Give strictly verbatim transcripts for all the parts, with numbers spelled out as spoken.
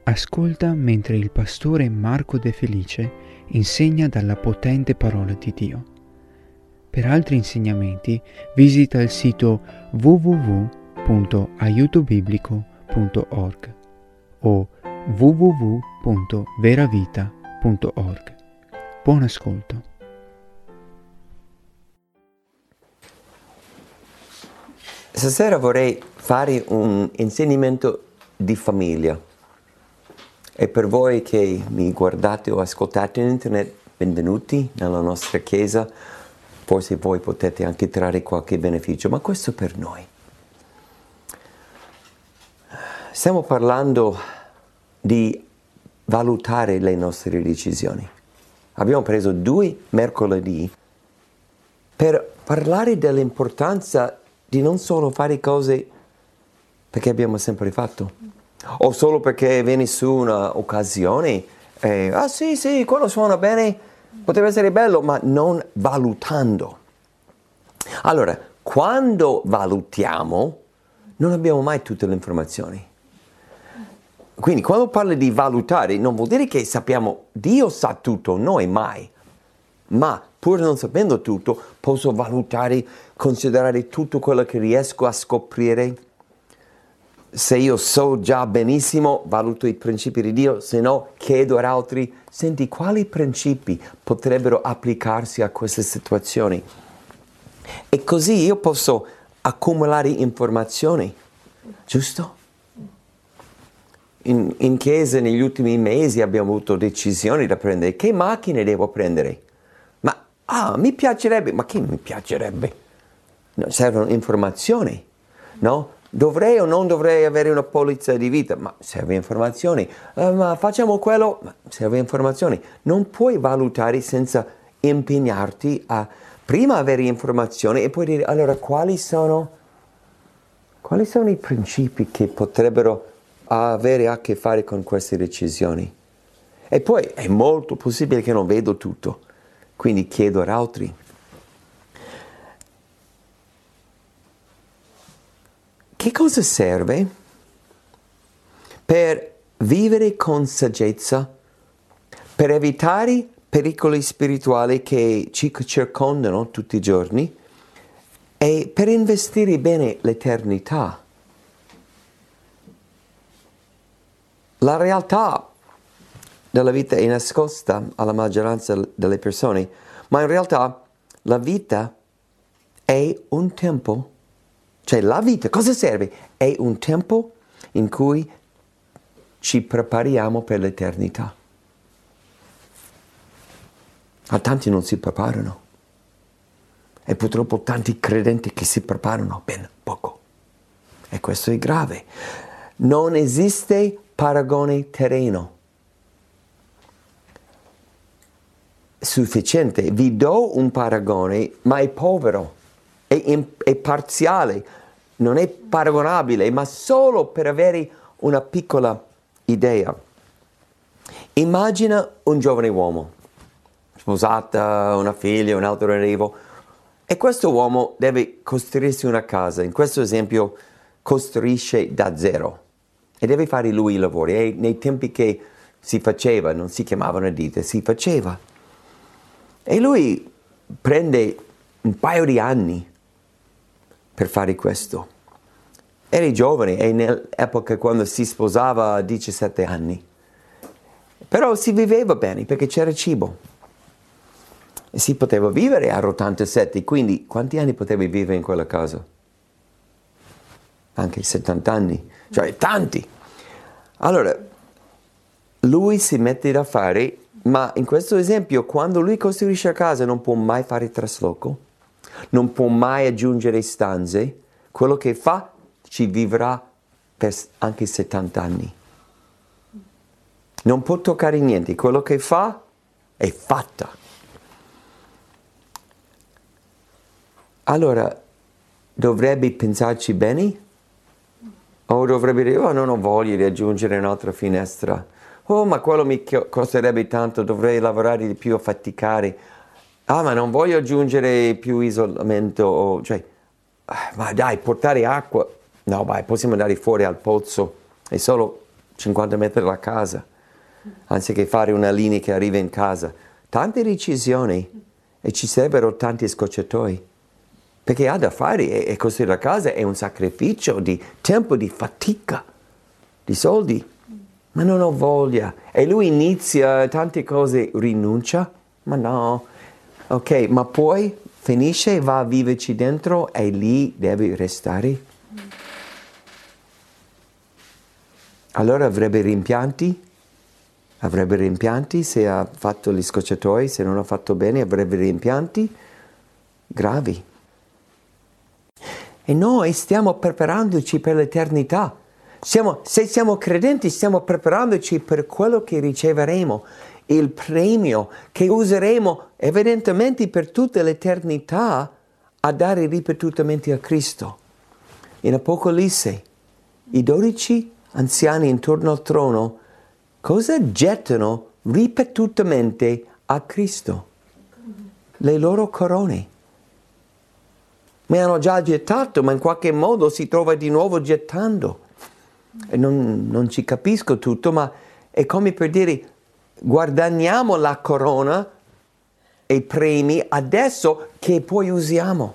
Ascolta mentre il pastore Marco De Felice insegna dalla potente parola di Dio. Per altri insegnamenti visita il sito w w w punto aiuto biblico punto org o w w w punto veravita punto org. Buon ascolto. Stasera vorrei fare un insegnamento di famiglia. E per voi che mi guardate o ascoltate in internet, benvenuti nella nostra chiesa. Forse voi potete anche trarre qualche beneficio, ma questo per noi. Stiamo parlando di valutare le nostre decisioni. Abbiamo preso due mercoledì per parlare dell'importanza di non solo fare cose perché abbiamo sempre fatto, o solo perché viene su una occasione, eh, ah sì sì, quello suona bene, potrebbe essere bello, ma non valutando. Allora, quando valutiamo, non abbiamo mai tutte le informazioni. Quindi quando parlo di valutare, non vuol dire che sappiamo, Dio sa tutto, noi mai. Ma pur non sapendo tutto, posso valutare, considerare tutto quello che riesco a scoprire. Se io so già benissimo, valuto i principi di Dio, se no chiedo ad altri, senti, quali principi potrebbero applicarsi a queste situazioni? E così io posso accumulare informazioni, giusto? In, in chiesa negli ultimi mesi abbiamo avuto decisioni da prendere. Che macchine devo prendere? Ma, ah, mi piacerebbe, ma che mi piacerebbe? No, servono informazioni, no? Dovrei o non dovrei avere una polizza di vita? Ma serve informazioni. Uh, ma facciamo quello? Ma serve informazioni. Non puoi valutare senza impegnarti a prima avere informazioni e poi dire, allora, quali sono, quali sono i principi che potrebbero avere a che fare con queste decisioni? E poi è molto possibile che non vedo tutto, quindi chiedo ad altri. Che cosa serve per vivere con saggezza, per evitare pericoli spirituali che ci circondano tutti i giorni e per investire bene l'eternità? La realtà della vita è nascosta alla maggioranza delle persone, ma in realtà la vita è un tempo. Cioè la vita, cosa serve? È un tempo in cui ci prepariamo per l'eternità. Ma tanti non si preparano. E purtroppo tanti credenti che si preparano ben poco. E questo è grave. Non esiste paragone terreno sufficiente. Vi do un paragone, ma è povero, è, in, è parziale. Non è paragonabile, ma solo per avere una piccola idea. Immagina un giovane uomo, sposata, una figlia, un altro arrivo, e questo uomo deve costruirsi una casa. In questo esempio costruisce da zero e deve fare lui i lavori. E nei tempi che si faceva, non si chiamavano dite, si faceva. E lui prende un paio di anni per fare questo. Eri giovane e nell'epoca quando si sposava a diciassette anni. Però si viveva bene perché c'era cibo. E si poteva vivere a ottantasette, quindi quanti anni potevi vivere in quella casa? Anche settanta anni, cioè tanti. Allora, lui si mette da fare, ma in questo esempio quando lui costruisce la casa non può mai fare trasloco. Non può mai aggiungere stanze. Quello che fa ci vivrà per anche settanta anni. Non può toccare niente. Quello che fa è fatta. Allora, dovrebbe pensarci bene? O dovrebbe dire, oh, non ho voglia di aggiungere un'altra finestra. Oh, ma quello mi costerebbe tanto, dovrei lavorare di più, faticare. Ah, ma non voglio aggiungere più isolamento, o, cioè, ma dai, portare acqua, no, vai, possiamo andare fuori al pozzo, è solo cinquanta metri dalla casa, anziché fare una linea che arriva in casa. Tante decisioni e ci sarebbero tanti scocciatoi, perché ha da fare e, e costruire la casa è un sacrificio di tempo, di fatica, di soldi, ma non ho voglia. E lui inizia tante cose, rinuncia, ma no, ok, ma poi finisce, va a viverci dentro e lì deve restare. Allora avrebbe rimpianti? Avrebbe rimpianti se ha fatto gli scocciatoi, se non ha fatto bene avrebbe rimpianti gravi. E noi stiamo preparandoci per l'eternità. Siamo, se siamo credenti stiamo preparandoci per quello che riceveremo, il premio che useremo evidentemente per tutta l'eternità a dare ripetutamente a Cristo. In Apocalisse i dodici anziani intorno al trono cosa gettano ripetutamente a Cristo? Le loro corone. Mi hanno già gettato, ma in qualche modo si trova di nuovo gettando. E non, non ci capisco tutto, ma è come per dire, guadagniamo la corona e i premi adesso che poi usiamo.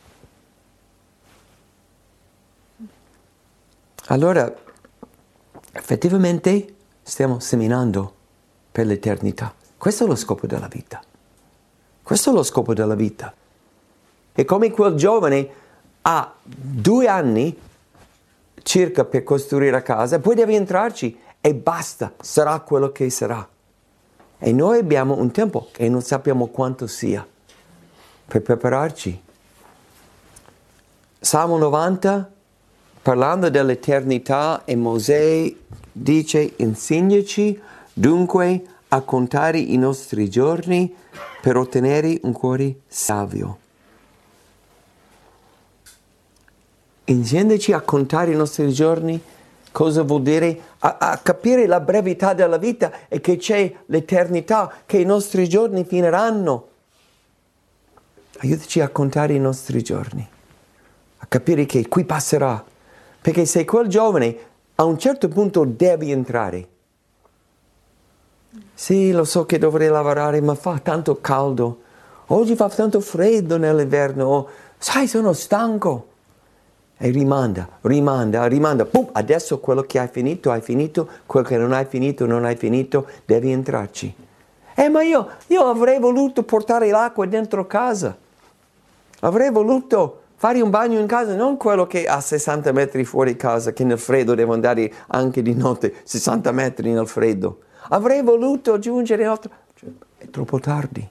Allora, effettivamente stiamo seminando per l'eternità. Questo è lo scopo della vita. Questo è lo scopo della vita. E come quel giovane ha due anni circa per costruire la casa, poi deve entrarci e basta, sarà quello che sarà. E noi abbiamo un tempo che non sappiamo quanto sia per prepararci. Salmo novanta, parlando dell'eternità, e Mosè dice: insegnaci dunque a contare i nostri giorni per ottenere un cuore savio. Insegnaci a contare i nostri giorni, cosa vuol dire? A, a capire la brevità della vita e che c'è l'eternità, che i nostri giorni finiranno. Aiutaci a contare i nostri giorni, a capire che qui passerà. Perché se quel giovane a un certo punto deve entrare, sì, lo so che dovrei lavorare, ma fa tanto caldo, oggi fa tanto freddo nell'inverno, oh, sai, sono stanco. E rimanda, rimanda, rimanda, pum, adesso quello che hai finito, hai finito, quello che non hai finito, non hai finito, devi entrarci. Eh, ma io, io avrei voluto portare l'acqua dentro casa, avrei voluto fare un bagno in casa, non quello che a sessanta metri fuori casa, che nel freddo devo andare anche di notte, sessanta metri nel freddo. Avrei voluto aggiungere altro, cioè, è troppo tardi.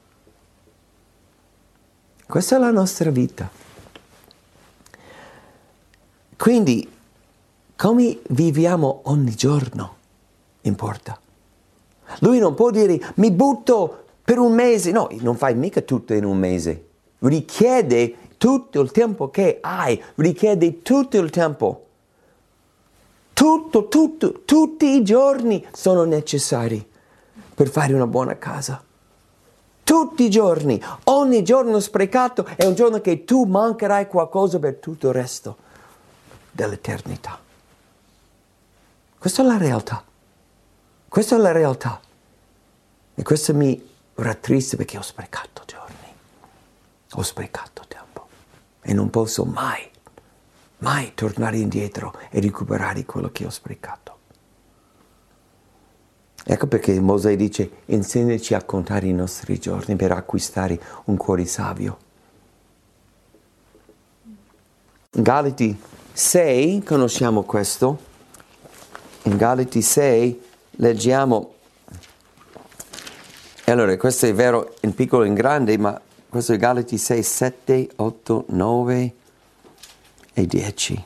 Questa è la nostra vita. Quindi, come viviamo ogni giorno importa. Lui non può dire, mi butto per un mese. No, non fai mica tutto in un mese. Richiede tutto il tempo che hai, richiede tutto il tempo. Tutto, tutto, tutti i giorni sono necessari per fare una buona casa. Tutti i giorni, ogni giorno sprecato è un giorno che tu mancherai qualcosa per tutto il resto dell'eternità. Questa è la realtà. Questa è la realtà. E questo mi rattrista perché ho sprecato giorni. Ho sprecato tempo. E non posso mai, mai tornare indietro e recuperare quello che ho sprecato. Ecco perché Mosè dice: insegnaci a contare i nostri giorni per acquistare un cuore savio. Galati sei, conosciamo questo. In Galati sei leggiamo, e allora questo è vero in piccolo e in grande, ma questo è Galati sei, sette, otto, nove e dieci.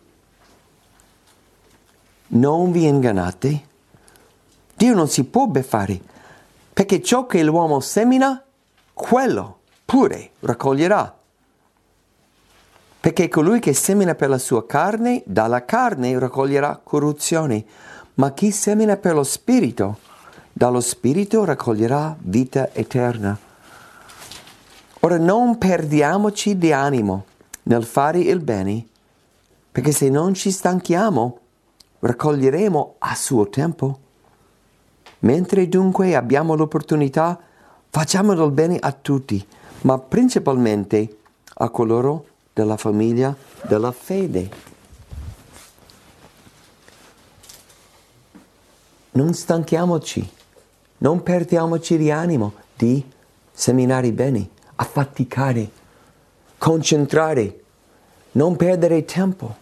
Non vi ingannate, Dio non si può beffare, perché ciò che l'uomo semina, quello pure raccoglierà. Perché colui che semina per la sua carne, dalla carne raccoglierà corruzione, ma chi semina per lo Spirito, dallo Spirito raccoglierà vita eterna. Ora non perdiamoci di animo nel fare il bene, perché se non ci stanchiamo, raccoglieremo a suo tempo. Mentre dunque abbiamo l'opportunità, facciamo del bene a tutti, ma principalmente a coloro della famiglia della fede. Non stanchiamoci, non perdiamoci di animo di seminare bene, affaticare, concentrare, non perdere tempo.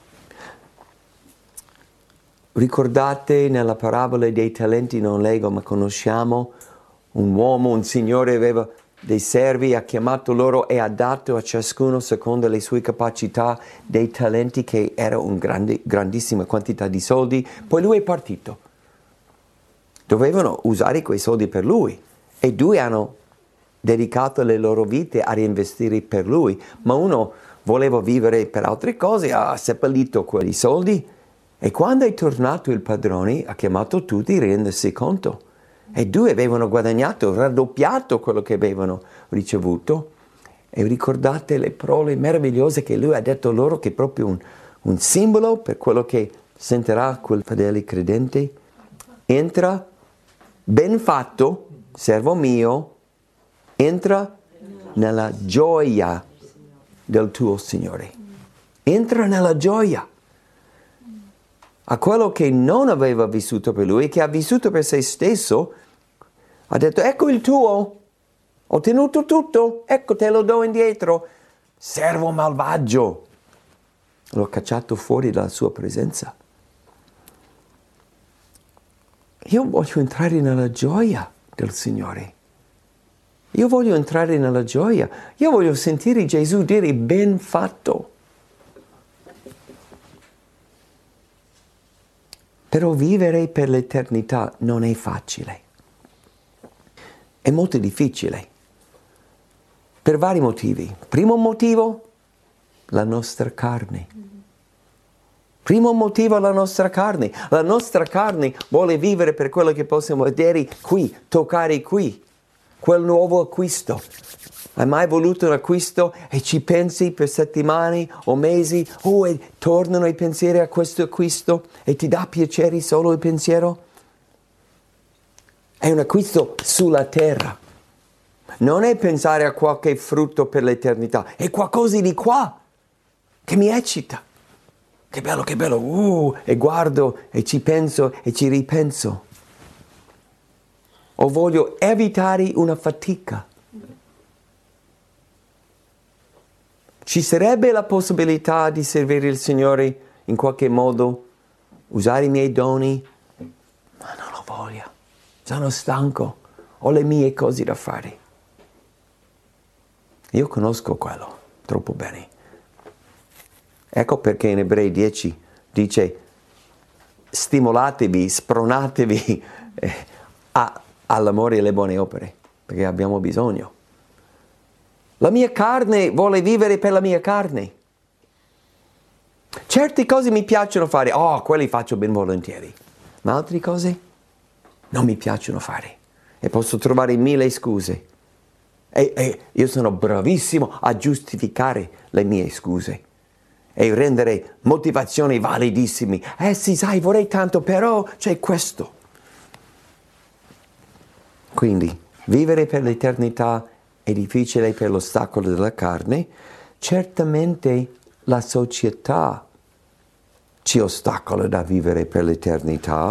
Ricordate nella parabola dei talenti, non leggo ma conosciamo, un uomo, un signore aveva dei servi, ha chiamato loro e ha dato a ciascuno secondo le sue capacità dei talenti che era una grande, grandissima quantità di soldi, poi lui è partito. Dovevano usare quei soldi per lui e due hanno dedicato le loro vite a reinvestire per lui, ma uno voleva vivere per altre cose, ha seppellito quei soldi e quando è tornato il padrone ha chiamato tutti a rendersi conto e due avevano guadagnato, raddoppiato quello che avevano ricevuto. E ricordate le parole meravigliose che lui ha detto loro, che è proprio un, un simbolo per quello che sentirà quel fedele credente: entra, ben fatto, servo mio, entra nella gioia del tuo Signore. Entra nella gioia. A quello che non aveva vissuto per lui, che ha vissuto per se stesso, ha detto: ecco il tuo, ho ottenuto tutto, ecco te lo do indietro. Servo malvagio. L'ho cacciato fuori dalla sua presenza. Io voglio entrare nella gioia del Signore. Io voglio entrare nella gioia. Io voglio sentire Gesù dire: ben fatto. Però vivere per l'eternità non è facile. È molto difficile. Per vari motivi. Primo motivo, la nostra carne. Primo motivo, la nostra carne. La nostra carne vuole vivere per quello che possiamo vedere qui, toccare qui. Quel nuovo acquisto. Hai mai voluto un acquisto e ci pensi per settimane o mesi? Oh, e tornano i pensieri a questo acquisto e ti dà piacere solo il pensiero? È un acquisto sulla terra. Non è pensare a qualche frutto per l'eternità. È qualcosa di qua che mi eccita. Che bello, che bello. Uh, e guardo e ci penso e ci ripenso. O voglio evitare una fatica. Ci sarebbe la possibilità di servire il Signore in qualche modo, usare i miei doni, ma non lo voglio. Sono stanco, ho le mie cose da fare. Io conosco quello troppo bene. Ecco perché in Ebrei dieci dice: stimolatevi, spronatevi eh, a, all'amore e alle buone opere, perché abbiamo bisogno. La mia carne vuole vivere per la mia carne. Certe cose mi piacciono fare, oh, quelli faccio ben volentieri, ma altre cose non mi piacciono fare e posso trovare mille scuse. E, e io sono bravissimo a giustificare le mie scuse e rendere motivazioni validissime. Eh sì, sai, vorrei tanto, però c'è questo. Quindi, vivere per l'eternità è difficile per l'ostacolo della carne. Certamente la società ci ostacola da vivere per l'eternità,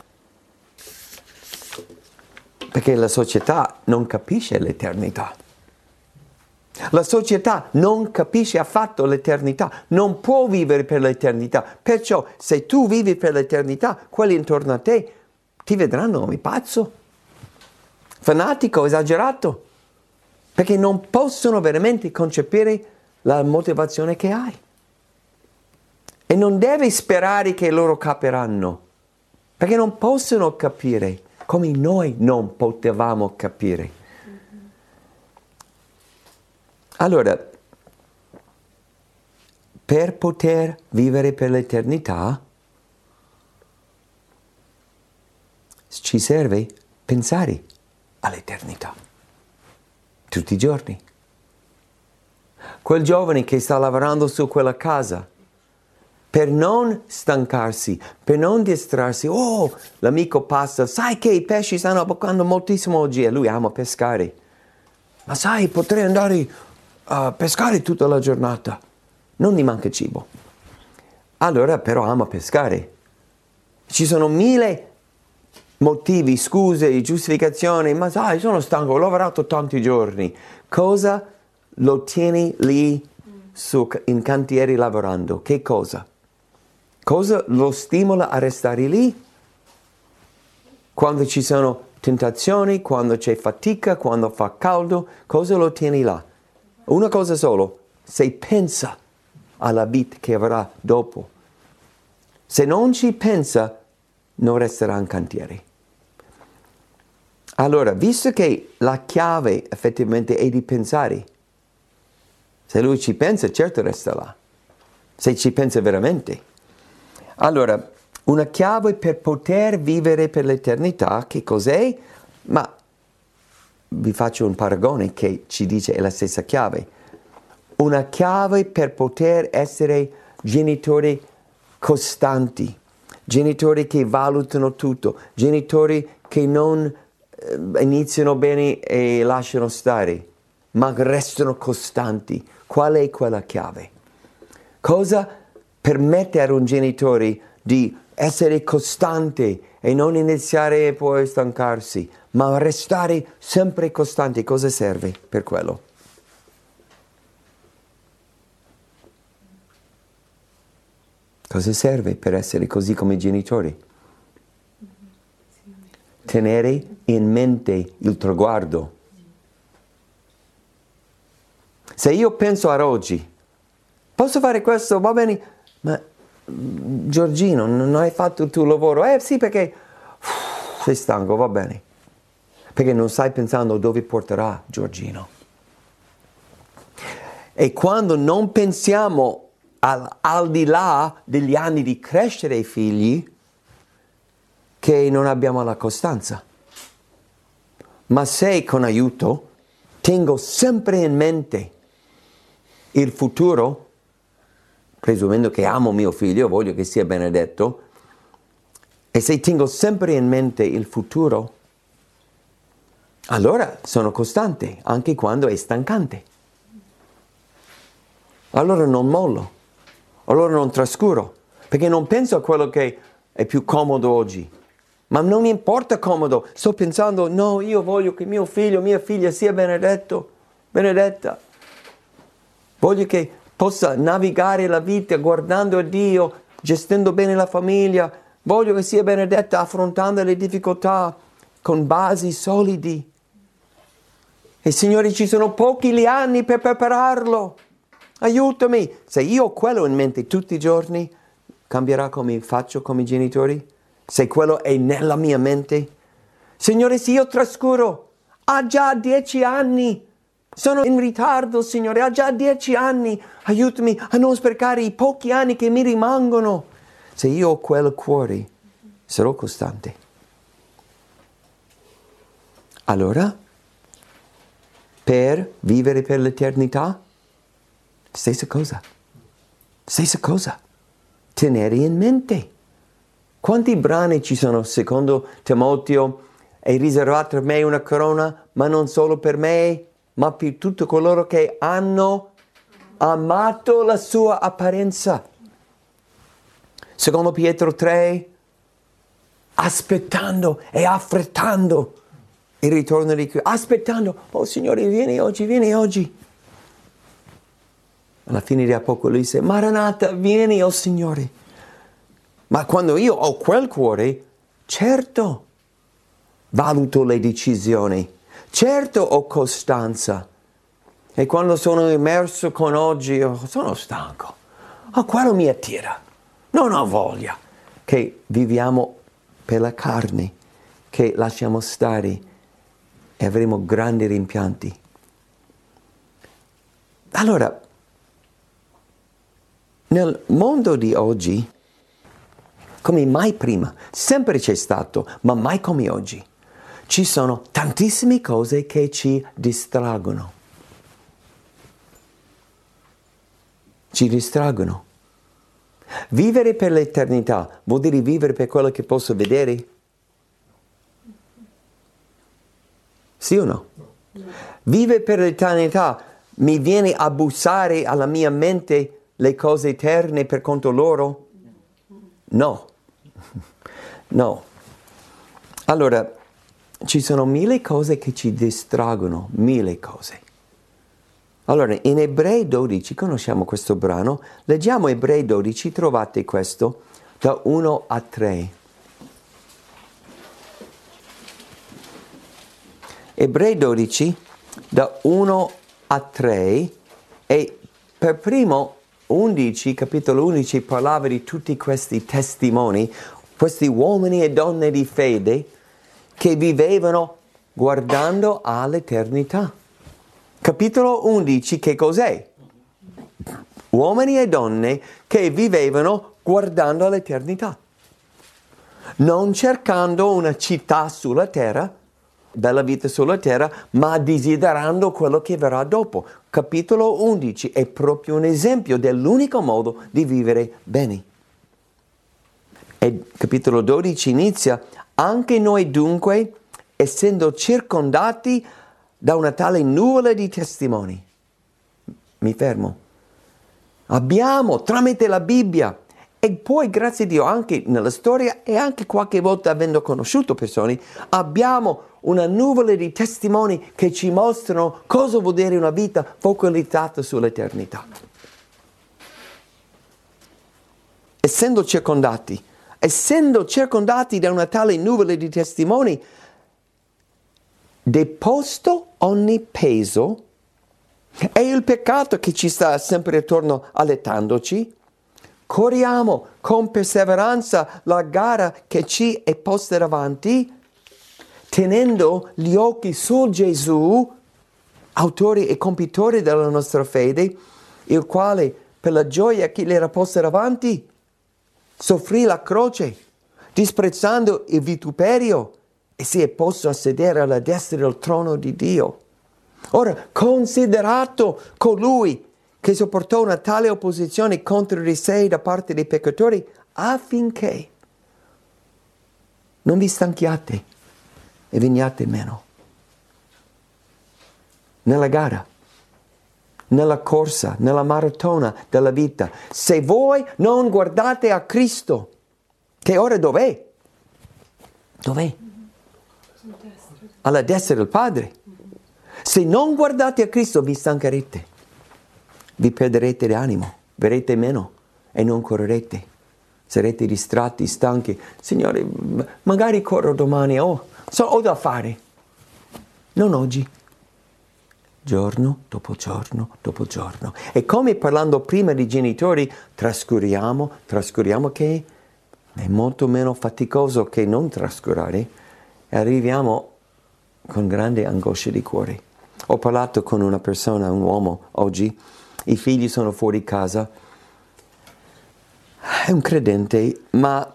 perché la società non capisce l'eternità. La società non capisce affatto l'eternità, non può vivere per l'eternità. Perciò se tu vivi per l'eternità, quelli intorno a te ti vedranno come pazzo, fanatico, esagerato, perché non possono veramente concepire la motivazione che hai. E non devi sperare che loro capiranno, perché non possono capire come noi non potevamo capire. Allora, per poter vivere per l'eternità, ci serve pensare all'eternità, tutti i giorni. Quel giovane che sta lavorando su quella casa, per non stancarsi, per non distrarsi. Oh, l'amico passa, sai che i pesci stanno abboccando moltissimo oggi e lui ama pescare. Ma sai, potrei andare a pescare tutta la giornata. Non gli manca cibo. Allora però ama pescare. Ci sono mille motivi, scuse, giustificazioni, ma sai, sono stanco, ho lavorato tanti giorni. Cosa lo tieni lì su, in cantieri lavorando? Che cosa? Cosa lo stimola a restare lì? Quando ci sono tentazioni, quando c'è fatica, quando fa caldo, cosa lo tieni là? Una cosa solo, se pensa alla vita che avrà dopo. Se non ci pensa, non resterà in cantiere. Allora, visto che la chiave effettivamente è di pensare, se lui ci pensa, certo resta là. Se ci pensa veramente. Allora, una chiave per poter vivere per l'eternità, che cos'è? Ma vi faccio un paragone che ci dice è la stessa chiave. Una chiave per poter essere genitori costanti, genitori che valutano tutto, genitori che non eh, iniziano bene e lasciano stare, ma restano costanti. Qual è quella chiave? Cosa permette a un genitore di essere costante e non iniziare e poi stancarsi, ma restare sempre costante? Cosa serve per quello? Cosa serve per essere così come genitori? Tenere in mente il traguardo. Se io penso a oggi, posso fare questo, va bene, ma Giorgino, non hai fatto il tuo lavoro? Eh sì, perché uff, sei stanco, va bene. Perché non stai pensando dove porterà Giorgino. E quando non pensiamo al, al di là degli anni di crescere i figli, che non abbiamo la costanza. Ma se con aiuto tengo sempre in mente il futuro, presumendo che amo mio figlio, voglio che sia benedetto, e se tengo sempre in mente il futuro, allora sono costante, anche quando è stancante. Allora non mollo, allora non trascuro, perché non penso a quello che è più comodo oggi. Ma non mi importa comodo, sto pensando, no, io voglio che mio figlio, mia figlia sia benedetto, benedetta. Voglio che possa navigare la vita guardando a Dio, gestendo bene la famiglia. Voglio che sia benedetta affrontando le difficoltà con basi solidi. E Signore, ci sono pochi gli anni per prepararlo. Aiutami. Se io ho quello in mente tutti i giorni, cambierà come faccio come genitori? Se quello è nella mia mente? Signore, se io trascuro, ha già dieci anni. Sono in ritardo, Signore, ha già dieci anni. Aiutami a non sprecare i pochi anni che mi rimangono. Se io ho quel cuore, sarò costante. Allora, per vivere per l'eternità, stessa cosa. Stessa cosa. Tenere in mente. Quanti brani ci sono, secondo Timoteo? È riservata a me una corona, ma non solo per me, ma per tutti coloro che hanno amato la sua apparenza. Secondo Pietro tre, aspettando e affrettando il ritorno di Cristo. Aspettando, oh Signore, vieni oggi, vieni oggi. Alla fine di Apocalisse, Maranatha, vieni, oh Signore. Ma quando io ho quel cuore, certo, valuto le decisioni. Certo ho costanza. E quando sono immerso con oggi, oh, sono stanco. Oh, quello mi attira. Non ho voglia. Che viviamo per la carne, che lasciamo stare e avremo grandi rimpianti. Allora, nel mondo di oggi, come mai prima, sempre c'è stato, ma mai come oggi, ci sono tantissime cose che ci distraggono. Ci distraggono. Vivere per l'eternità vuol dire vivere per quello che posso vedere? Sì o no? Vivere per l'eternità mi viene a bussare alla mia mente le cose eterne per conto loro? No. No. Allora, ci sono mille cose che ci distraggono, mille cose. Allora, in Ebrei dodici, conosciamo questo brano, leggiamo Ebrei dodici, trovate questo, da uno a tre. Ebrei dodici, da uno a tre, e per primo undici, capitolo undici, parlava di tutti questi testimoni, questi uomini e donne di fede che vivevano guardando all'eternità. Capitolo undici, che cos'è? Uomini e donne che vivevano guardando all'eternità, non cercando una città sulla terra, bella vita sulla terra, ma desiderando quello che verrà dopo. Capitolo undici è proprio un esempio dell'unico modo di vivere bene. E capitolo dodici inizia: anche noi dunque, essendo circondati da una tale nuvola di testimoni. Mi fermo. Abbiamo tramite la Bibbia e poi grazie a Dio anche nella storia e anche qualche volta avendo conosciuto persone, abbiamo una nuvola di testimoni che ci mostrano cosa vuol dire una vita focalizzata sull'eternità. Essendo circondati, essendo circondati da una tale nuvola di testimoni, deposto ogni peso e il peccato che ci sta sempre attorno allettandoci, corriamo con perseveranza la gara che ci è posta davanti, tenendo gli occhi su Gesù, autore e compitore della nostra fede, il quale per la gioia che gli era posta davanti soffrì la croce, disprezzando il vituperio, e si è posto a sedere alla destra del trono di Dio. Ora, considerato colui che sopportò una tale opposizione contro di sé da parte dei peccatori, affinché non vi stanchiate e veniate meno. Nella gara, nella corsa, nella maratona della vita, se voi non guardate a Cristo, che ora dov'è? Dov'è? Alla destra del Padre. Se non guardate a Cristo vi stancherete, vi perderete l'animo, verrete meno e non correrete, sarete distratti, stanchi. Signore, magari corro domani, oh, so, ho da fare. Non oggi, giorno dopo giorno dopo giorno. E come parlando prima di genitori, trascuriamo, trascuriamo che è molto meno faticoso che non trascurare, e arriviamo con grande angoscia di cuore. Ho parlato con una persona, un uomo, oggi, i figli sono fuori casa, è un credente, ma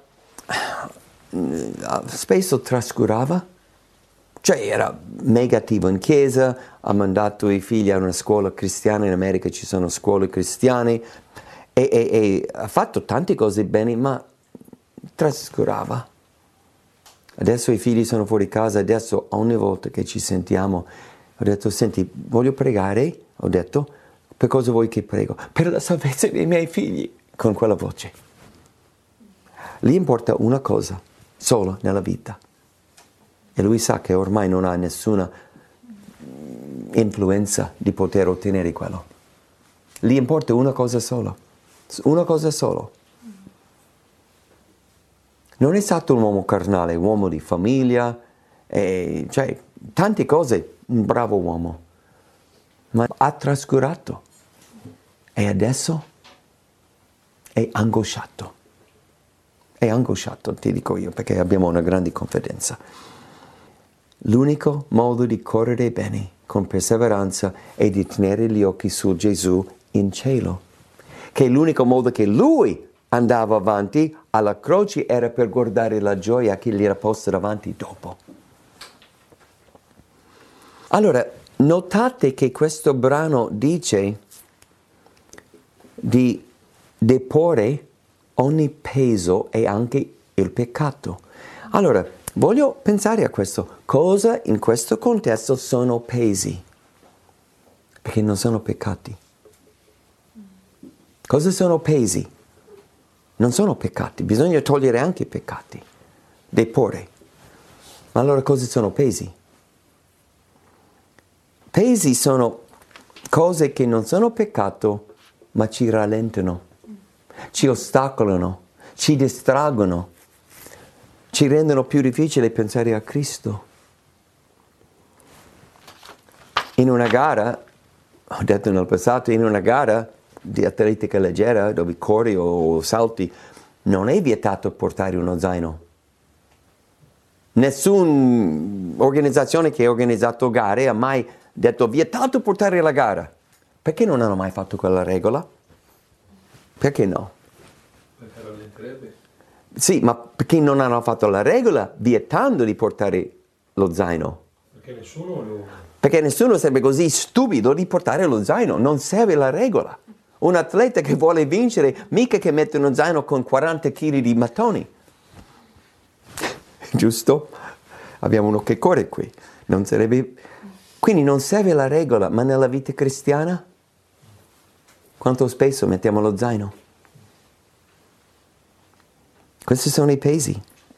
spesso trascurava, cioè era mega attivo in chiesa, ha mandato i figli a una scuola cristiana, in America ci sono scuole cristiane, e, e, e ha fatto tante cose bene, ma trascurava. Adesso i figli sono fuori casa, adesso ogni volta che ci sentiamo, ho detto, senti, voglio pregare, ho detto, per cosa vuoi che prego? Per la salvezza dei miei figli, con quella voce. Gli importa una cosa, solo nella vita. E lui sa che ormai non ha nessuna influenza di poter ottenere quello. Gli importa una cosa sola, una cosa solo. Non è stato un uomo carnale, un uomo di famiglia, e, cioè tante cose, un bravo uomo, ma ha trascurato e adesso è angosciato. È angosciato, ti dico io, perché abbiamo una grande confidenza. L'unico modo di correre bene, con perseveranza, è di tenere gli occhi su Gesù in cielo, che è l'unico modo che lui andava avanti alla croce era per guardare la gioia che gli era posta davanti dopo. Allora, notate che questo brano dice di deporre ogni peso e anche il peccato. Allora, voglio pensare a questo. Cosa in questo contesto sono pesi? Perché non sono peccati. Cosa sono pesi? Non sono peccati. Bisogna togliere anche i peccati. Deporre. Ma allora cosa sono pesi? Pesi sono cose che non sono peccato, ma ci rallentano, ci ostacolano, ci distraggono, ci rendono più difficile pensare a Cristo. In una gara, ho detto nel passato, in una gara di atletica leggera, dove corri o salti, non è vietato portare uno zaino. Nessuna organizzazione che ha organizzato gare ha mai detto vietato portare la gara. Perché non hanno mai fatto quella regola? Perché no? Perché rallenterebbe. Sì, ma perché non hanno fatto la regola vietando di portare lo zaino? Perché nessuno lo... Perché nessuno sarebbe così stupido di portare lo zaino. Non serve la regola. Un atleta che vuole vincere, mica che mette uno zaino con quaranta chili di mattoni. Giusto? Abbiamo uno che corre qui. Non sarebbe... Quindi non serve la regola, ma nella vita cristiana? Quanto spesso mettiamo lo zaino? Questi sono i pesi.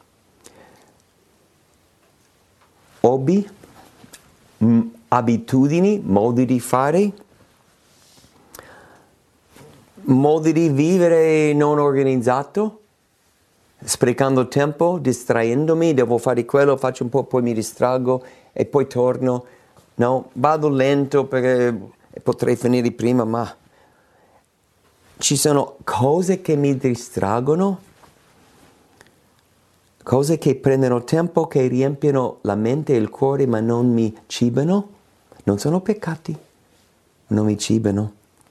Hobby, m- abitudini, modi di fare, modi di vivere non organizzato, sprecando tempo, distraendomi, devo fare quello, faccio un po', poi mi distraggo e poi torno. No, vado lento perché potrei finire prima, ma ci sono cose che mi distraggono, cose che prendono tempo, che riempiono la mente e il cuore, ma non mi cibano. Non sono peccati, non mi cibano.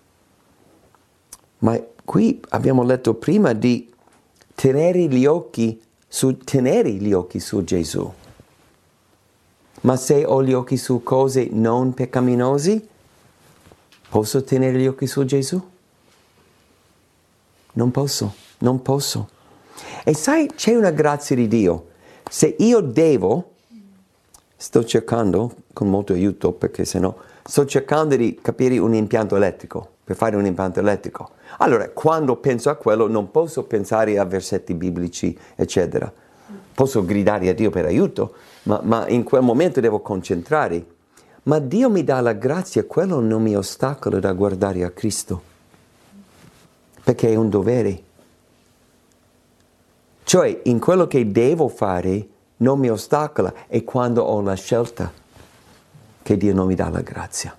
Ma qui abbiamo letto prima di tenere gli occhi su, tenere gli occhi su Gesù. Ma se ho gli occhi su cose non peccaminosi, posso tenere gli occhi su Gesù? Non posso, non posso. E sai, c'è una grazia di Dio. Se io devo, sto cercando, con molto aiuto, perché sennò, sto cercando di capire un impianto elettrico, per fare un impianto elettrico. Allora, quando penso a quello, non posso pensare a versetti biblici, eccetera. Posso gridare a Dio per aiuto, ma, ma in quel momento devo concentrare. Ma Dio mi dà la grazia, quello non mi ostacola da guardare a Cristo. Perché è un dovere. Cioè, in quello che devo fare, non mi ostacola. È quando ho la scelta che Dio non mi dà la grazia.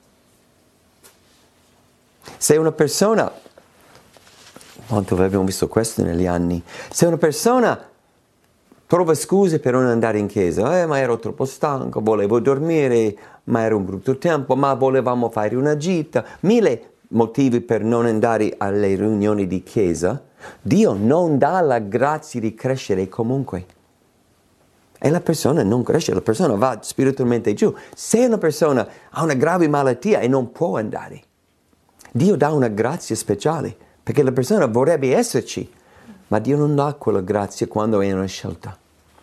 Se una persona, quanto abbiamo visto questo negli anni, se una persona trova scuse per non andare in chiesa, eh, ma ero troppo stanco, volevo dormire, ma era un brutto tempo, ma volevamo fare una gita, mille motivi per non andare alle riunioni di chiesa, Dio non dà la grazia di crescere comunque. E la persona non cresce, la persona va spiritualmente giù. Se una persona ha una grave malattia e non può andare, Dio dà una grazia speciale, perché la persona vorrebbe esserci, ma Dio non dà quella grazia quando è una scelta.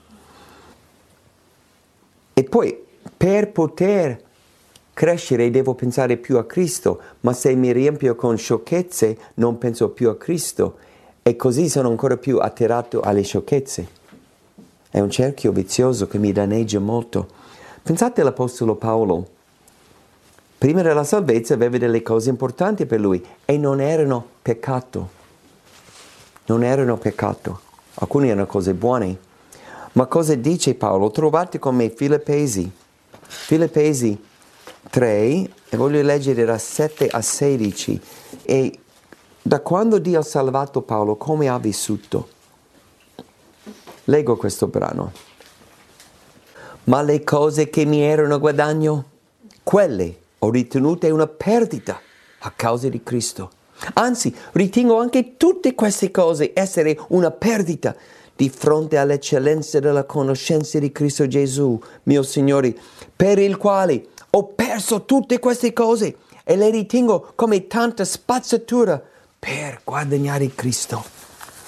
E poi, per poter crescere, devo pensare più a Cristo, ma se mi riempio con sciocchezze, non penso più a Cristo, e così sono ancora più attirato alle sciocchezze. È un cerchio vizioso che mi danneggia molto. Pensate all'Apostolo Paolo. Prima della salvezza aveva delle cose importanti per lui, e non erano peccato. Non erano peccato. Alcune erano cose buone. Ma cosa dice Paolo? Trovate con me Filippesi. Filippesi tre, e voglio leggere da sette a sedici. E da quando Dio ha salvato Paolo, come ha vissuto? Leggo questo brano. Ma le cose che mi erano guadagno, quelle ho ritenute una perdita a causa di Cristo. Anzi, ritengo anche tutte queste cose essere una perdita di fronte all'eccellenza della conoscenza di Cristo Gesù, mio Signore, per il quale ho perso tutte queste cose e le ritengo come tanta spazzatura per guadagnare Cristo.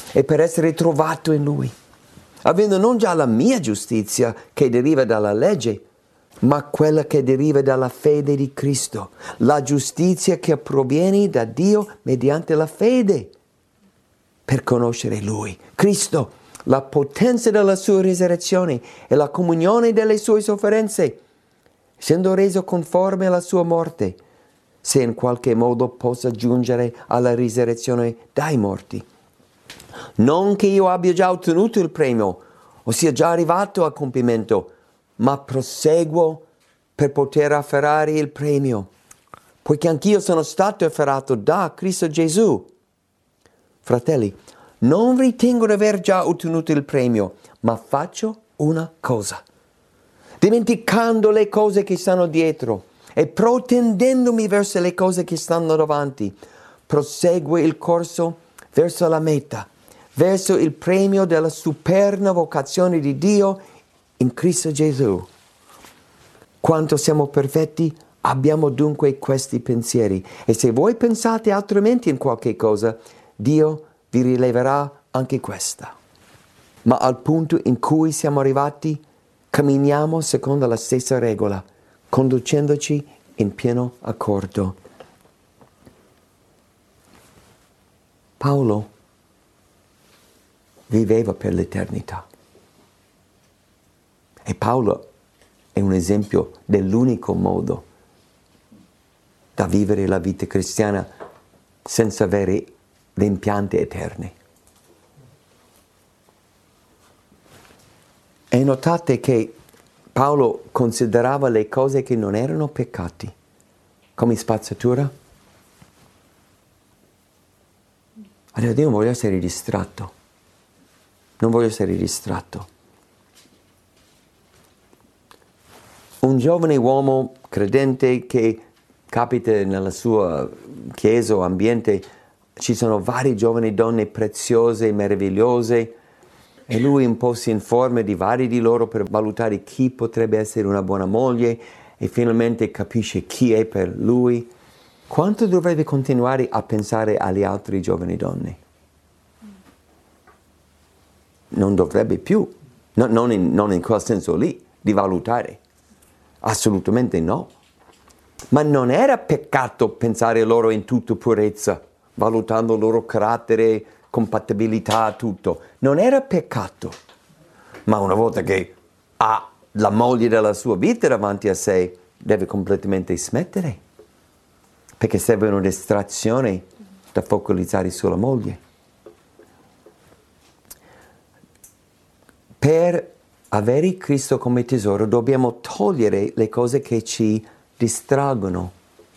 e per essere trovato in Lui, avendo non già la mia giustizia che deriva dalla legge, ma quella che deriva dalla fede di Cristo, la giustizia che proviene da Dio mediante la fede, per conoscere Lui, Cristo, la potenza della sua risurrezione e la comunione delle sue sofferenze, essendo reso conforme alla sua morte, se in qualche modo possa giungere alla risurrezione dai morti. Non che io abbia già ottenuto il premio, o sia già arrivato a compimento, ma proseguo per poter afferrare il premio, poiché anch'io sono stato afferrato da Cristo Gesù. Fratelli, non ritengo di aver già ottenuto il premio, ma faccio una cosa, dimenticando le cose che stanno dietro e protendendomi verso le cose che stanno davanti, proseguo il corso verso la meta, verso il premio della superna vocazione di Dio in Cristo Gesù. Quanto siamo perfetti, abbiamo dunque questi pensieri, e se voi pensate altrimenti in qualche cosa, Dio vi rileverà anche questa. Ma al punto in cui siamo arrivati, camminiamo secondo la stessa regola, conducendoci in pieno accordo. Paolo viveva per l'eternità. E Paolo è un esempio dell'unico modo da vivere la vita cristiana senza avere rimpianti eterni. E notate che Paolo considerava le cose che non erano peccati come spazzatura. Allora io non voglio essere distratto. Non voglio essere distratto. Un giovane uomo credente che capita nella sua chiesa o ambiente, ci sono varie giovani donne preziose, meravigliose, e lui un po' si informa di vari di loro per valutare chi potrebbe essere una buona moglie e finalmente capisce chi è per lui. Quanto dovrebbe continuare a pensare alle altre giovani donne? Non dovrebbe più, no, non, in, non in quel senso lì, di valutare. Assolutamente no. Ma non era peccato pensare loro in tutta purezza, valutando il loro carattere, compatibilità, tutto. Non era peccato. Ma una volta che ha la moglie della sua vita davanti a sé, deve completamente smettere. Perché serve una distrazione da focalizzare sulla moglie. Per avere Cristo come tesoro dobbiamo togliere le cose che ci distraggono.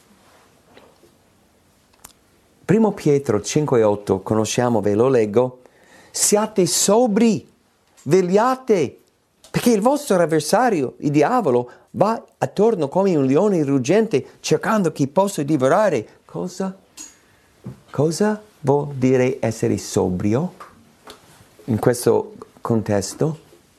Primo Pietro cinque e otto, conosciamo, ve lo leggo. Siate sobri, vegliate, perché il vostro avversario, il diavolo, va attorno come un leone ruggente cercando chi possa divorare. Cosa? Cosa vuol dire essere sobrio in questo contesto?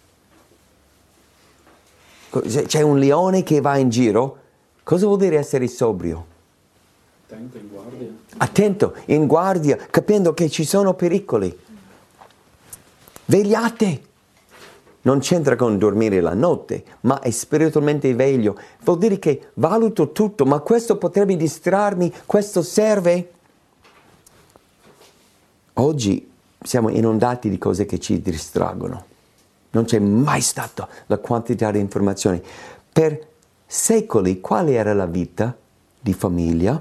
C'è un leone che va in giro. Cosa vuol dire essere sobrio? Attento, in guardia. Attento, in guardia, capendo che ci sono pericoli. Vegliate. Non c'entra con dormire la notte, ma è spiritualmente veglio. Vuol dire che valuto tutto, ma questo potrebbe distrarmi, questo serve. Oggi siamo inondati di cose che ci distraggono. Non c'è mai stata la quantità di informazioni. Per secoli, quale era la vita di famiglia?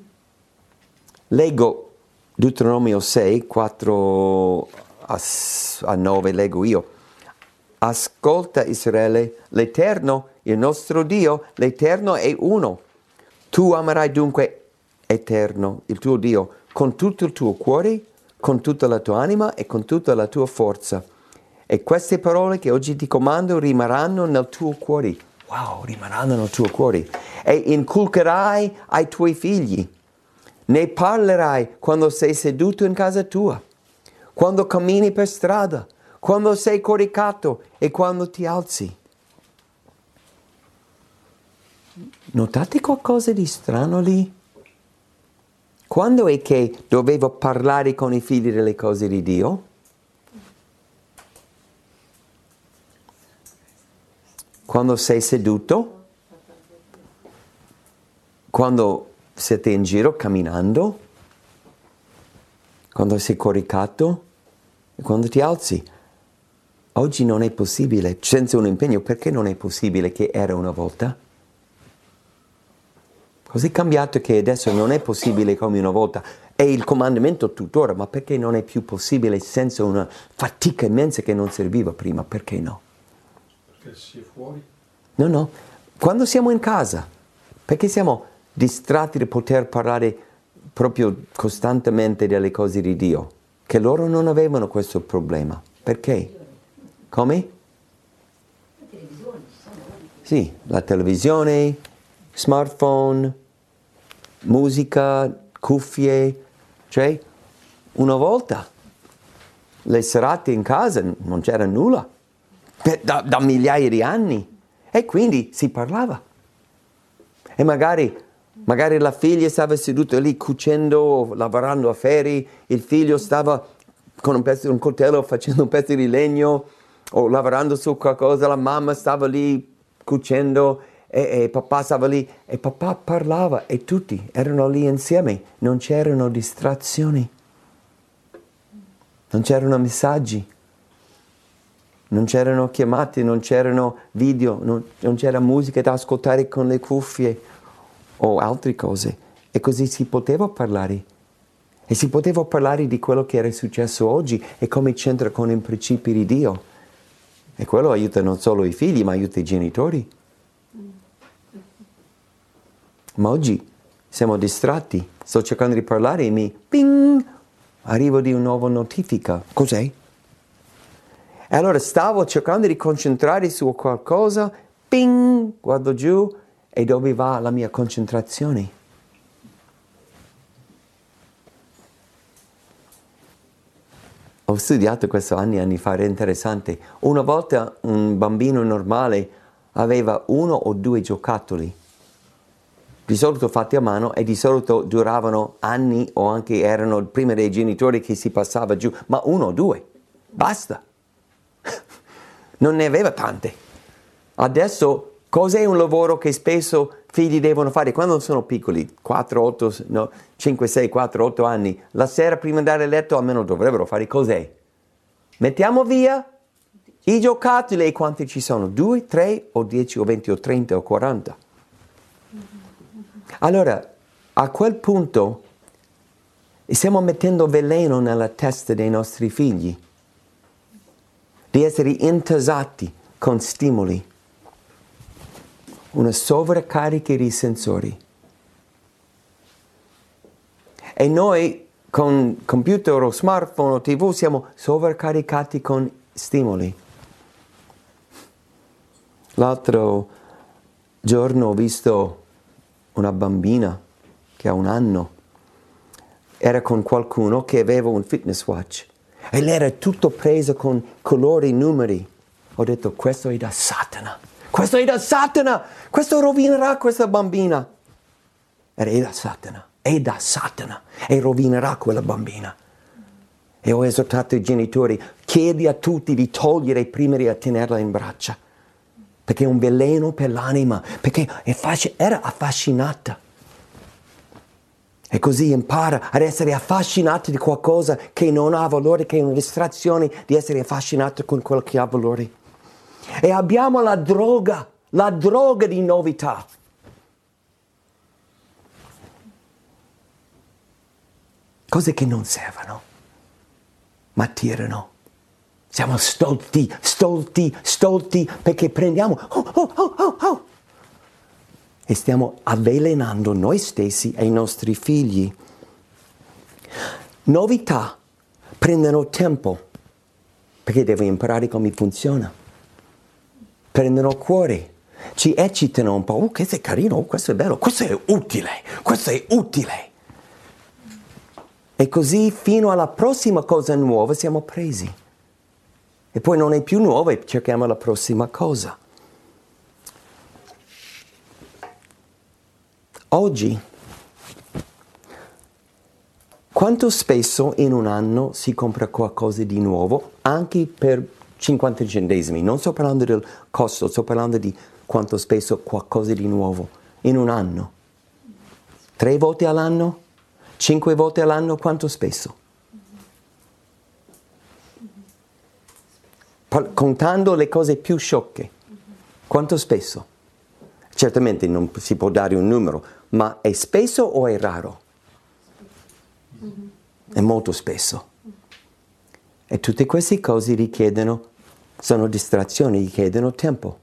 Leggo Deuteronomio sei, quattro a nove, leggo io. Ascolta Israele, l'Eterno, il nostro Dio, l'Eterno è uno. Tu amerai dunque Eterno, il tuo Dio, con tutto il tuo cuore, con tutta la tua anima e con tutta la tua forza. E queste parole che oggi ti comando rimarranno nel tuo cuore. Wow, rimarranno nel tuo cuore. E inculcherai ai tuoi figli. Ne parlerai quando sei seduto in casa tua, quando cammini per strada, quando sei coricato e quando ti alzi. Notate qualcosa di strano lì? Quando è che dovevo parlare con i figli delle cose di Dio? quando sei seduto, quando siete in giro camminando, quando sei coricato e quando ti alzi. Oggi non è possibile, senza un impegno. Perché non è possibile che era una volta? Così cambiato che adesso non è possibile come una volta. È il comandamento tuttora, ma perché non è più possibile senza una fatica immensa che non serviva prima? Perché no? Perché si è fuori? No, no. Quando siamo in casa, perché siamo distratti di poter parlare proprio costantemente delle cose di Dio? Che loro non avevano questo problema. Perché? Come? La televisione, ci sono. Sì, la televisione, smartphone, musica, cuffie, cioè una volta le serate in casa non c'era nulla, da, da migliaia di anni, e quindi si parlava. E magari, magari la figlia stava seduta lì cucendo, lavorando a ferri, il figlio stava con un, pezzo, un coltello facendo un pezzo di legno, o lavorando su qualcosa, la mamma stava lì cucendo e, e papà stava lì e papà parlava e tutti erano lì insieme, non c'erano distrazioni, non c'erano messaggi, non c'erano chiamate, non c'erano video, non, non c'era musica da ascoltare con le cuffie o altre cose, e così si poteva parlare. E si poteva parlare di quello che era successo oggi e come c'entra con i principi di Dio. E quello aiuta non solo i figli, ma aiuta i genitori. Ma oggi siamo distratti. Sto cercando di parlare e mi ping, arrivo di una nuova notifica. Cos'è? E allora stavo cercando di concentrare su qualcosa, ping, guardo giù e dove va la mia concentrazione? Ho studiato questo anni e anni fa, era interessante. Una volta un bambino normale aveva uno o due giocattoli, di solito fatti a mano, e di solito duravano anni o anche erano prima dei genitori che si passava giù, ma uno o due, basta. Non ne aveva tante. Adesso cos'è un lavoro che spesso figli devono fare quando sono piccoli, quattro, otto, no, cinque, sei, quattro, otto anni, la sera prima di andare a letto almeno dovrebbero fare cos'è? Mettiamo via i giocattoli, e quanti ci sono? Due, tre, o dieci, o venti, o trenta, o quaranta? Allora, a quel punto stiamo mettendo veleno nella testa dei nostri figli, di essere intasati con stimoli, una sovraccarica di sensori. E noi con computer o smartphone o tivù siamo sovraccaricati con stimoli. L'altro giorno ho visto una bambina che ha un anno, era con qualcuno che aveva un fitness watch e lei era tutto presa con colori e numeri. Ho detto, questo è da Satana, questo è da Satana, questo rovinerà questa bambina. Era è da Satana, è da Satana, e rovinerà quella bambina. E ho esortato i genitori, chiedi a tutti di togliere prima di tenerla in braccia, perché è un veleno per l'anima, perché è fasc- era affascinata. E così impara ad essere affascinato di qualcosa che non ha valore, che è una distrazione di essere affascinato con quello che ha valore. E abbiamo la droga, la droga di novità. Cose che non servono, ma tirano. Siamo stolti, stolti, stolti, perché prendiamo oh, oh, oh, oh, oh, e stiamo avvelenando noi stessi e i nostri figli. Novità prendono tempo, perché devi imparare come funziona. Prendono cuore, ci eccitano un po'. Oh, questo è carino, oh, questo è bello, questo è utile, questo è utile. E così fino alla prossima cosa nuova siamo presi. E poi non è più nuova e cerchiamo la prossima cosa. Oggi, quanto spesso in un anno si compra qualcosa di nuovo, anche per cinquanta centesimi, non sto parlando del costo, sto parlando di quanto spesso qualcosa di nuovo in un anno. Tre volte all'anno? Cinque volte all'anno? Quanto spesso? Contando le cose più sciocche, quanto spesso? Certamente non si può dare un numero, ma è spesso o è raro? È molto spesso. E tutte queste cose richiedono, sono distrazioni, richiedono tempo.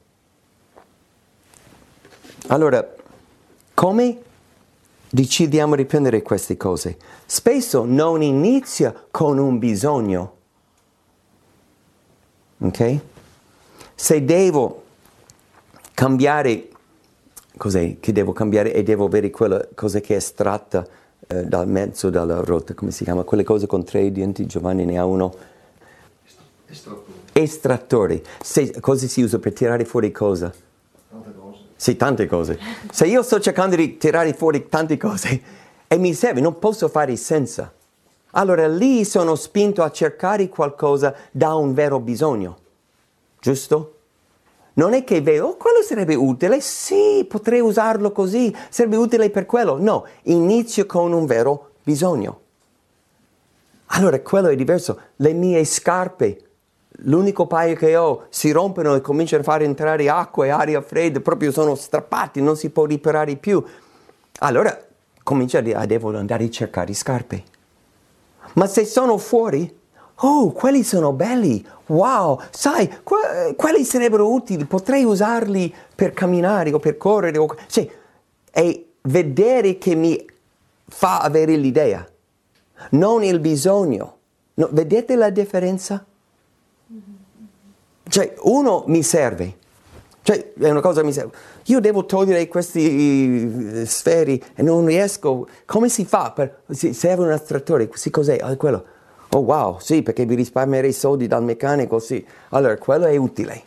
Allora, come decidiamo di prendere queste cose? Spesso non inizia con un bisogno. Ok? Se devo cambiare, cos'è che devo cambiare? E devo avere quella cosa che è estratta eh, dal mezzo della rotta, come si chiama? Quelle cose con tre denti, Giovanni ne ha uno. Estrattore. Estrattore. Se, cosa si usa per tirare fuori cosa? Tante cose. Sì, tante cose. Se io sto cercando di tirare fuori tante cose e mi serve, non posso fare senza. Allora lì sono spinto a cercare qualcosa da un vero bisogno, giusto? Non è che vedo, oh, quello sarebbe utile, sì, potrei usarlo così, sarebbe utile per quello. No, inizio con un vero bisogno. Allora quello è diverso. Le mie scarpe, l'unico paio che ho, si rompono e cominciano a fare entrare acqua e aria fredda, proprio sono strappati, non si può riparare più. Allora comincio a, devo andare a cercare scarpe. Ma se sono fuori, oh, quelli sono belli, wow, sai, que- quelli sarebbero utili, potrei usarli per camminare o per correre, o, cioè, e vedere che mi fa avere l'idea, non il bisogno. No, vedete la differenza? Cioè, uno mi serve, cioè, è una cosa che mi serve. Io devo togliere questi sferi e non riesco. Come si fa? Per, si, serve un estrattore. Sì, cos'è? Ah, quello. Oh wow, sì, perché mi risparmierei soldi dal meccanico, sì. Allora, quello è utile.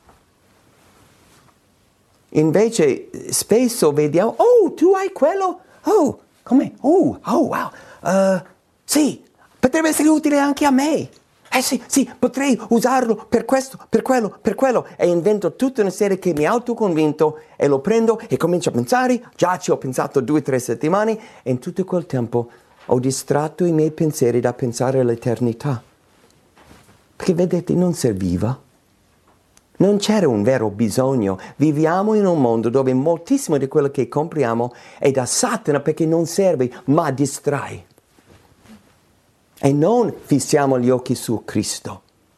Invece, spesso vediamo, oh, tu hai quello? Oh, come? Oh, oh, wow. Uh, sì, potrebbe essere utile anche a me. Eh sì, sì, potrei usarlo per questo, per quello, per quello. E invento tutta una serie che mi autoconvinto e lo prendo e comincio a pensare. Già ci ho pensato due o tre settimane e in tutto quel tempo ho distratto i miei pensieri da pensare all'eternità. Perché vedete, non serviva. Non c'era un vero bisogno. Viviamo in un mondo dove moltissimo di quello che compriamo è da Satana perché non serve, ma distrae. E non fissiamo gli occhi su Cristo.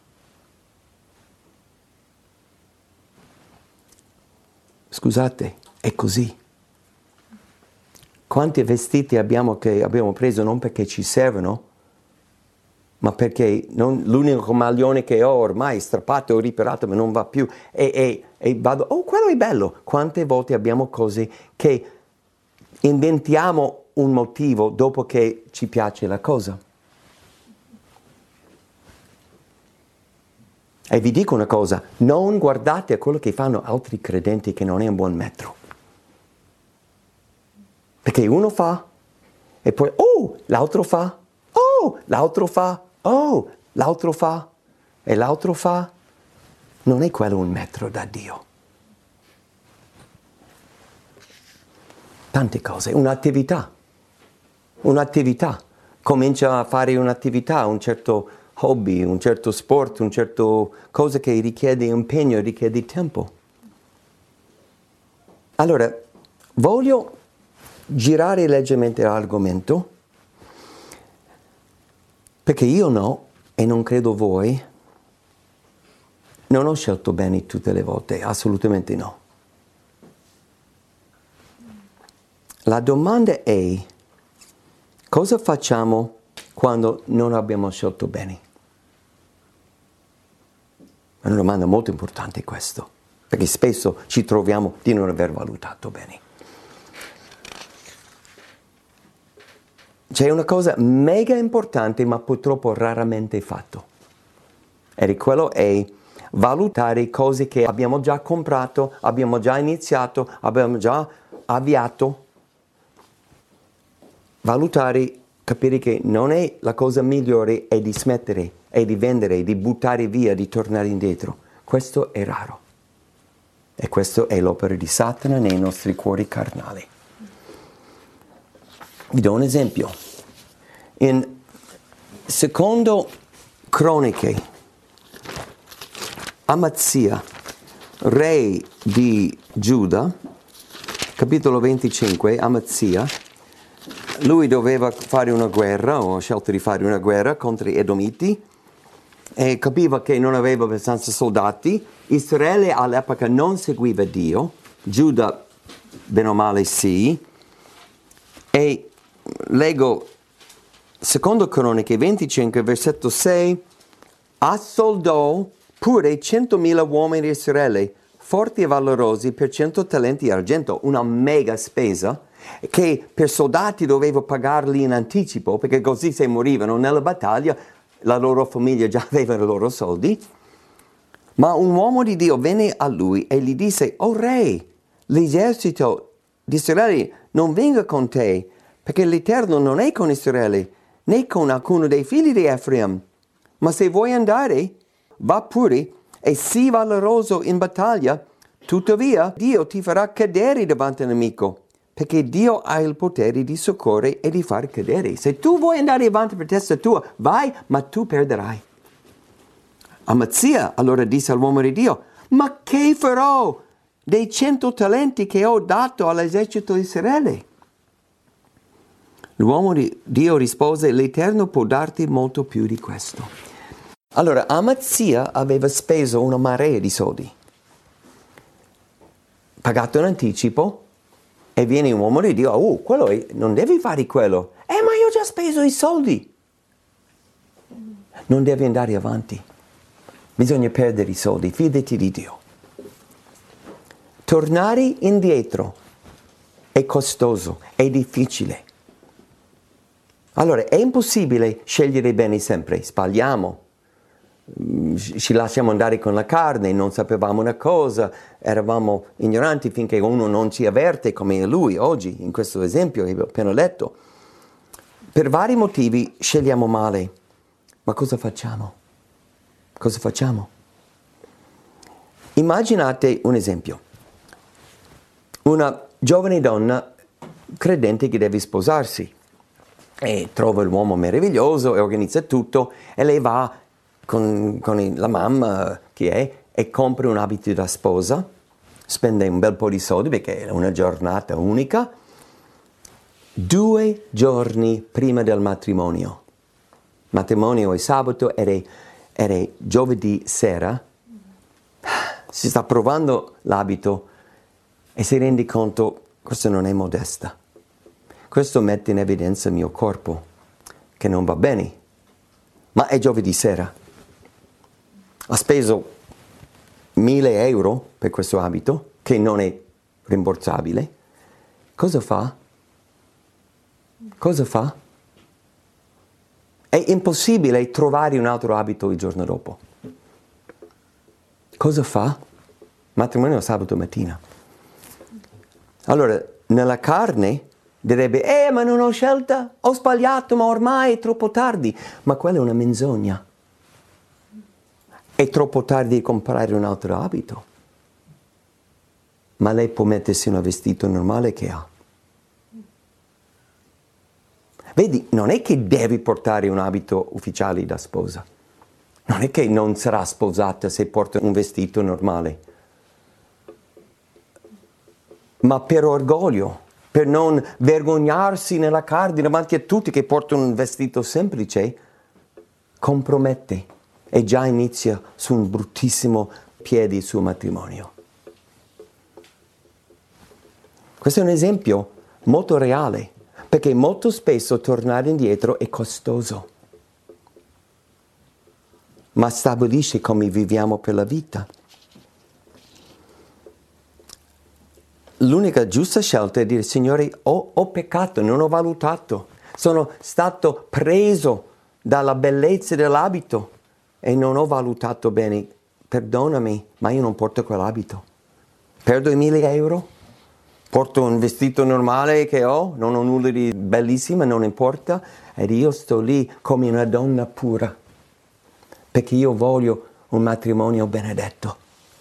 Scusate, è così. Quanti vestiti abbiamo che abbiamo preso non perché ci servono, ma perché non, l'unico maglione che ho ormai è strappato o riparato, ma non va più. E, e, e vado, oh, quello è bello. Quante volte abbiamo cose che inventiamo un motivo dopo che ci piace la cosa. E vi dico una cosa, non guardate a quello che fanno altri credenti che non è un buon metro. Perché uno fa, e poi, oh, l'altro fa, oh, l'altro fa, oh, l'altro fa, e l'altro fa. Non è quello un metro da Dio. Tante cose, un'attività, un'attività. Comincia a fare un'attività, un certo hobby, un certo sport, un certo cosa che richiede impegno, richiede tempo. Allora, voglio girare leggermente l'argomento, perché io no, e non credo voi, non ho scelto bene tutte le volte, assolutamente no. La domanda è, cosa facciamo quando non abbiamo scelto bene? È una domanda molto importante questo, perché spesso ci troviamo di non aver valutato bene. C'è una cosa mega importante, ma purtroppo raramente fatto. E quello è valutare cose che abbiamo già comprato, abbiamo già iniziato, abbiamo già avviato. Valutare, capire che non è la cosa migliore è di smettere e di vendere, di buttare via, di tornare indietro. Questo è raro. E questo è l'opera di Satana nei nostri cuori carnali. Vi do un esempio. In secondo Croniche, Amazia, re di Giuda, capitolo venticinque, Amazia, lui doveva fare una guerra, o ha scelto di fare una guerra contro gli Edomiti, e capiva che non aveva abbastanza soldati. Israele all'epoca non seguiva Dio, Giuda bene o male sì, e leggo secondo Croniche venticinque, versetto sei, assoldò pure centomila uomini di Israele, forti e valorosi, per cento talenti di argento, una mega spesa, che per soldati dovevo pagarli in anticipo, perché così se morivano nella battaglia la loro famiglia già aveva i loro soldi. Ma un uomo di Dio venne a lui e gli disse: "O re, l'esercito di Israele non venga con te, perché l'Eterno non è con Israele, né con alcuno dei figli di Efraim. Ma se vuoi andare, va pure e sii valoroso in battaglia. Tuttavia Dio ti farà cadere davanti al nemico, perché Dio ha il potere di soccorrere e di far cadere. Se tu vuoi andare avanti per testa tua, vai, ma tu perderai." Amazia allora disse all'uomo di Dio: "Ma che farò dei cento talenti che ho dato all'esercito di Israele?" L'uomo di Dio rispose: "L'Eterno può darti molto più di questo." Allora, Amazia aveva speso una marea di soldi, pagato in anticipo, e viene un uomo di Dio: "Oh, quello è, non devi fare quello." "Eh, ma io ho già speso i soldi." Non devi andare avanti. Bisogna perdere i soldi, fidati di Dio. Tornare indietro è costoso, è difficile. Allora, è impossibile scegliere bene sempre. Sbagliamo, ci lasciamo andare con la carne, non sapevamo una cosa, eravamo ignoranti finché uno non ci avverte, come lui oggi, in questo esempio che ho appena letto. Per vari motivi scegliamo male. Ma cosa facciamo? Cosa facciamo? Immaginate un esempio. Una giovane donna credente che deve sposarsi e trova l'uomo meraviglioso e organizza tutto, e lei va con, con la mamma che è e compra un abito da sposa, spende un bel po' di soldi perché è una giornata unica. Due giorni prima del matrimonio, il matrimonio è sabato, era, era giovedì sera, si sta provando l'abito e si rende conto: questo non è modesta, questo mette in evidenza il mio corpo, che non va bene, ma è giovedì sera. Ha speso mille euro per questo abito, che non è rimborsabile. Cosa fa? Cosa fa? È impossibile trovare un altro abito il giorno dopo. Cosa fa? Matrimonio sabato mattina. Allora, nella carne direbbe: eh, ma non ho scelta, ho sbagliato, ma ormai è troppo tardi. Ma quella è una menzogna. È troppo tardi di comprare un altro abito. Ma lei può mettersi un vestito normale che ha. Vedi, non è che devi portare un abito ufficiale da sposa. Non è che non sarà sposata se porta un vestito normale. Ma per orgoglio, per non vergognarsi nella carne davanti a tutti che portano un vestito semplice, compromette e già inizia su un bruttissimo piede il suo matrimonio. Questo è un esempio molto reale, perché molto spesso tornare indietro è costoso, ma stabilisce come viviamo per la vita. L'unica giusta scelta è dire: Signore, ho, ho peccato, non ho valutato, sono stato preso dalla bellezza dell'abito e non ho valutato bene, perdonami, ma io non porto quell'abito. Perdo i mille euro? Porto un vestito normale che ho, non ho nulla di bellissimo, non importa, ed io sto lì come una donna pura. perché io voglio un matrimonio benedetto.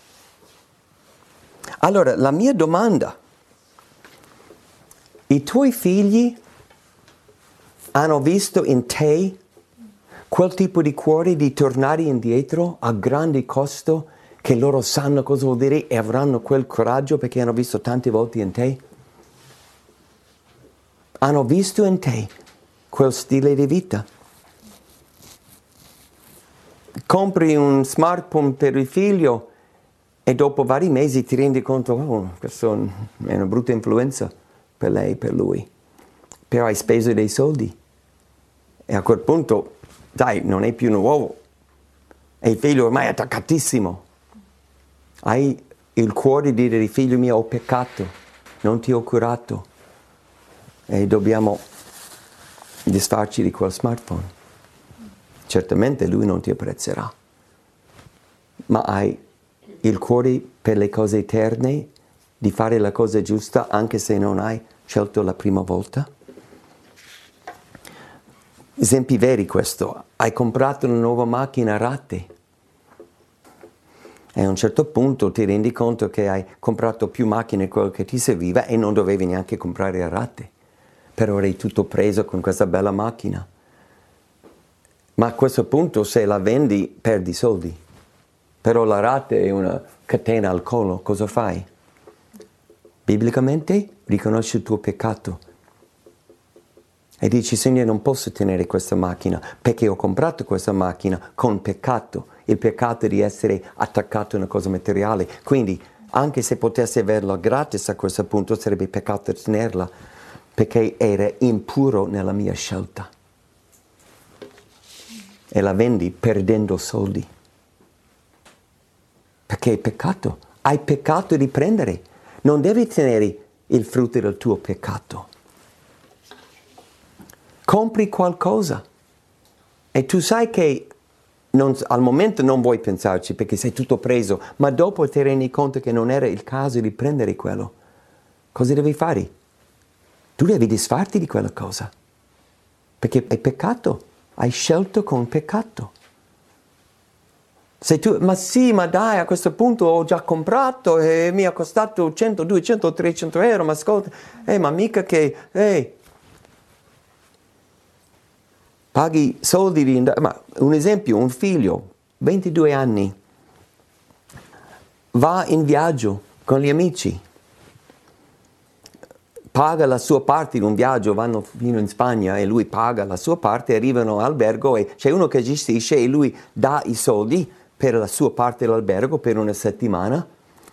Allora, la mia domanda, i tuoi figli hanno visto in te quel tipo di cuore di tornare indietro a grande costo, che loro sanno cosa vuol dire e avranno quel coraggio perché hanno visto tante volte in te? Hanno visto in te quel stile di vita? Compri un smartphone per il figlio e dopo vari mesi ti rendi conto, oh, questa è una brutta influenza per lei, per lui. Però hai speso dei soldi. E a quel punto, dai, non è più nuovo. E il figlio ormai è attaccatissimo. Hai il cuore di dire, figlio mio, ho peccato, non ti ho curato. E dobbiamo disfarci di quel smartphone. Certamente lui non ti apprezzerà. Ma hai il cuore per le cose eterne, di fare la cosa giusta anche se non hai scelto la prima volta? Esempi veri questo. Hai comprato una nuova macchina a rate e a un certo punto ti rendi conto che hai comprato più macchine di quello che ti serviva e non dovevi neanche comprare a rate. Però eri tutto preso con questa bella macchina. Ma a questo punto se la vendi perdi soldi. Però la rate è una catena al collo, cosa fai? Biblicamente riconosci il tuo peccato e dici, Signore, non posso tenere questa macchina perché ho comprato questa macchina con peccato, il peccato di essere attaccato a una cosa materiale. Quindi anche se potessi averla gratis a questo punto sarebbe peccato tenerla perché era impuro nella mia scelta. E la vendi perdendo soldi. Perché è peccato. Hai peccato di prendere. Non devi tenere il frutto del tuo peccato. Compri qualcosa e tu sai che non, al momento non vuoi pensarci perché sei tutto preso, ma dopo ti rendi conto che non era il caso di prendere quello. Cosa devi fare? Tu devi disfarti di quella cosa. Perché è peccato. Hai scelto con peccato. Se tu, ma sì, ma dai, a questo punto ho già comprato e mi ha costato cento, duecento, trecento euro, ma ascolta, eh, ma mica che, eh, paghi soldi di, ma un esempio, un figlio, ventidue anni, va in viaggio con gli amici, paga la sua parte in un viaggio, vanno fino in Spagna e lui paga la sua parte, arrivano all'albergo e c'è uno che gestisce e lui dà i soldi per la sua parte dell'albergo per una settimana.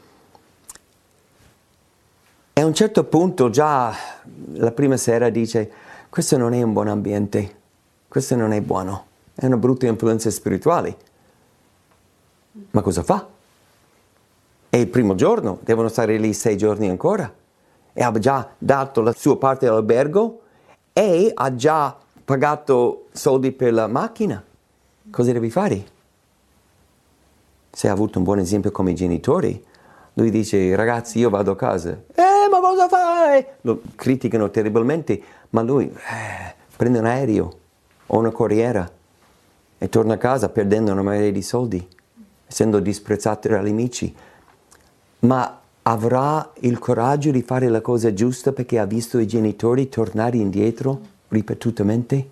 E a un certo punto già la prima sera dice, questo non è un buon ambiente, questo non è buono, è una brutta influenza spirituale. Ma cosa fa? E il primo giorno devono stare lì sei giorni ancora. E ha già dato la sua parte dell'albergo e ha già pagato soldi per la macchina. Cosa devi fare? Se ha avuto un buon esempio come i genitori, lui dice, ragazzi, io vado a casa. Eh, ma cosa fai? Lo criticano terribilmente, ma lui eh, prende un aereo o una corriera e torna a casa perdendo una marea di soldi, essendo disprezzato dagli amici. Ma avrà il coraggio di fare la cosa giusta perché ha visto i genitori tornare indietro ripetutamente?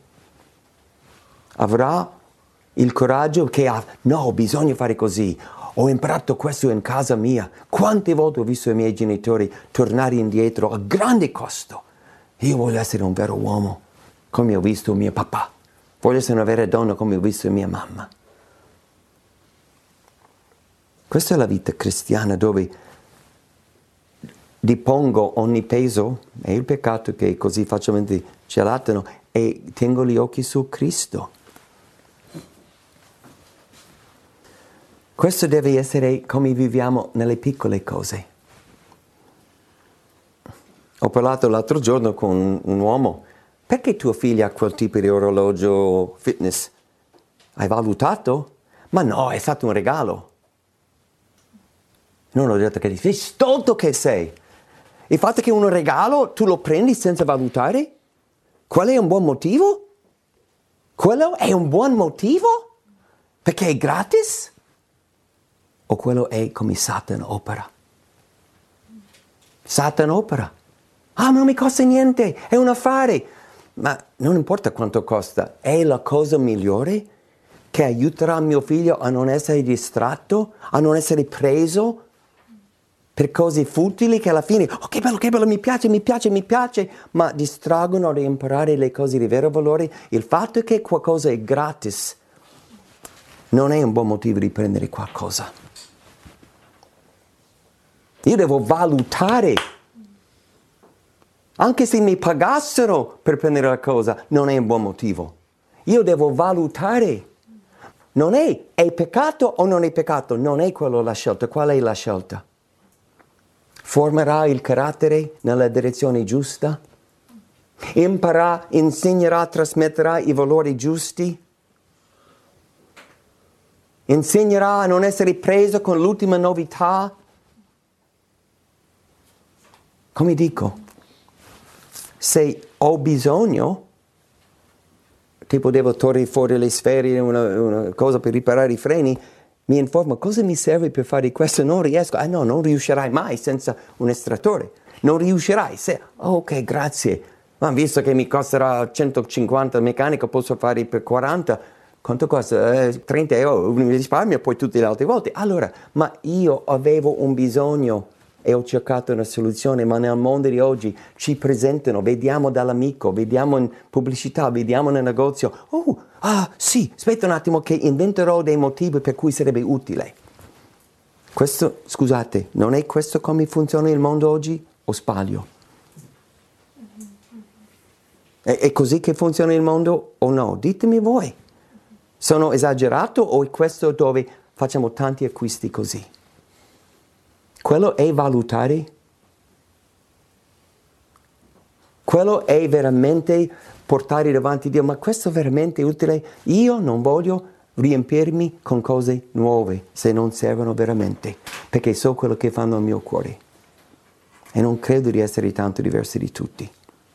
Avrà il coraggio che ha, no, bisogna fare così, ho imparato questo in casa mia, quante volte ho visto i miei genitori tornare indietro a grande costo. Io voglio essere un vero uomo come ho visto mio papà, voglio essere una vera donna come ho visto mia mamma. Questa è la vita cristiana dove depongo ogni peso e il peccato che così facilmente ci allattano e tengo gli occhi su Cristo. Questo deve essere come viviamo nelle piccole cose. Ho parlato l'altro giorno con un uomo. Perché tuo figlio ha quel tipo di orologio fitness? Hai valutato? Ma no, è stato un regalo. Non ho detto che sei stolto che sei. Il fatto che un regalo tu lo prendi senza valutare? Quello è un buon motivo? Quello è un buon motivo? Perché è gratis? O quello è come Satana opera? Satana opera. Ah, non mi costa niente, è un affare. Ma non importa quanto costa, è la cosa migliore che aiuterà mio figlio a non essere distratto, a non essere preso per cose futili che alla fine, oh che bello, che bello, mi piace, mi piace, mi piace, ma distraggono da imparare le cose di vero valore. Il fatto che qualcosa è gratis non è un buon motivo di prendere qualcosa. Io devo valutare. Anche se mi pagassero per prendere la cosa, non è un buon motivo. Io devo valutare. Non è, è peccato o non è peccato? Non è quello la scelta. Qual è la scelta? Formerà il carattere nella direzione giusta? Imparerà, insegnerà, trasmetterà i valori giusti? Insegnerà a non essere preso con l'ultima novità? Come dico? Se ho bisogno, tipo devo togliere fuori le sfere, una, una cosa per riparare i freni, mi informo cosa mi serve per fare questo, non riesco, ah no, non riuscirai mai senza un estrattore, non riuscirai, se, oh, ok, grazie, ma visto che mi costerà centocinquanta il meccanico, posso fare per quaranta, quanto costa? Eh, trenta euro, mi risparmio poi tutte le altre volte, allora, ma io avevo un bisogno, e ho cercato una soluzione, ma nel mondo di oggi ci presentano, vediamo dall'amico, vediamo in pubblicità, vediamo nel negozio, oh, ah, sì, aspetta un attimo che inventerò dei motivi per cui sarebbe utile. Questo, scusate, non è questo come funziona il mondo oggi o sbaglio? È, è così che funziona il mondo o no? Ditemi voi. Sono esagerato o è questo dove facciamo tanti acquisti così? Quello è valutare? Quello è veramente portare davanti a Dio, ma questo è veramente utile? Io non voglio riempirmi con cose nuove se non servono veramente, perché so quello che fanno al mio cuore e non credo di essere tanto diverso di tutti.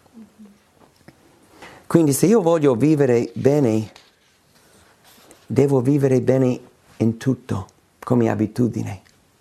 Quindi se io voglio vivere bene, devo vivere bene in tutto, come abitudine.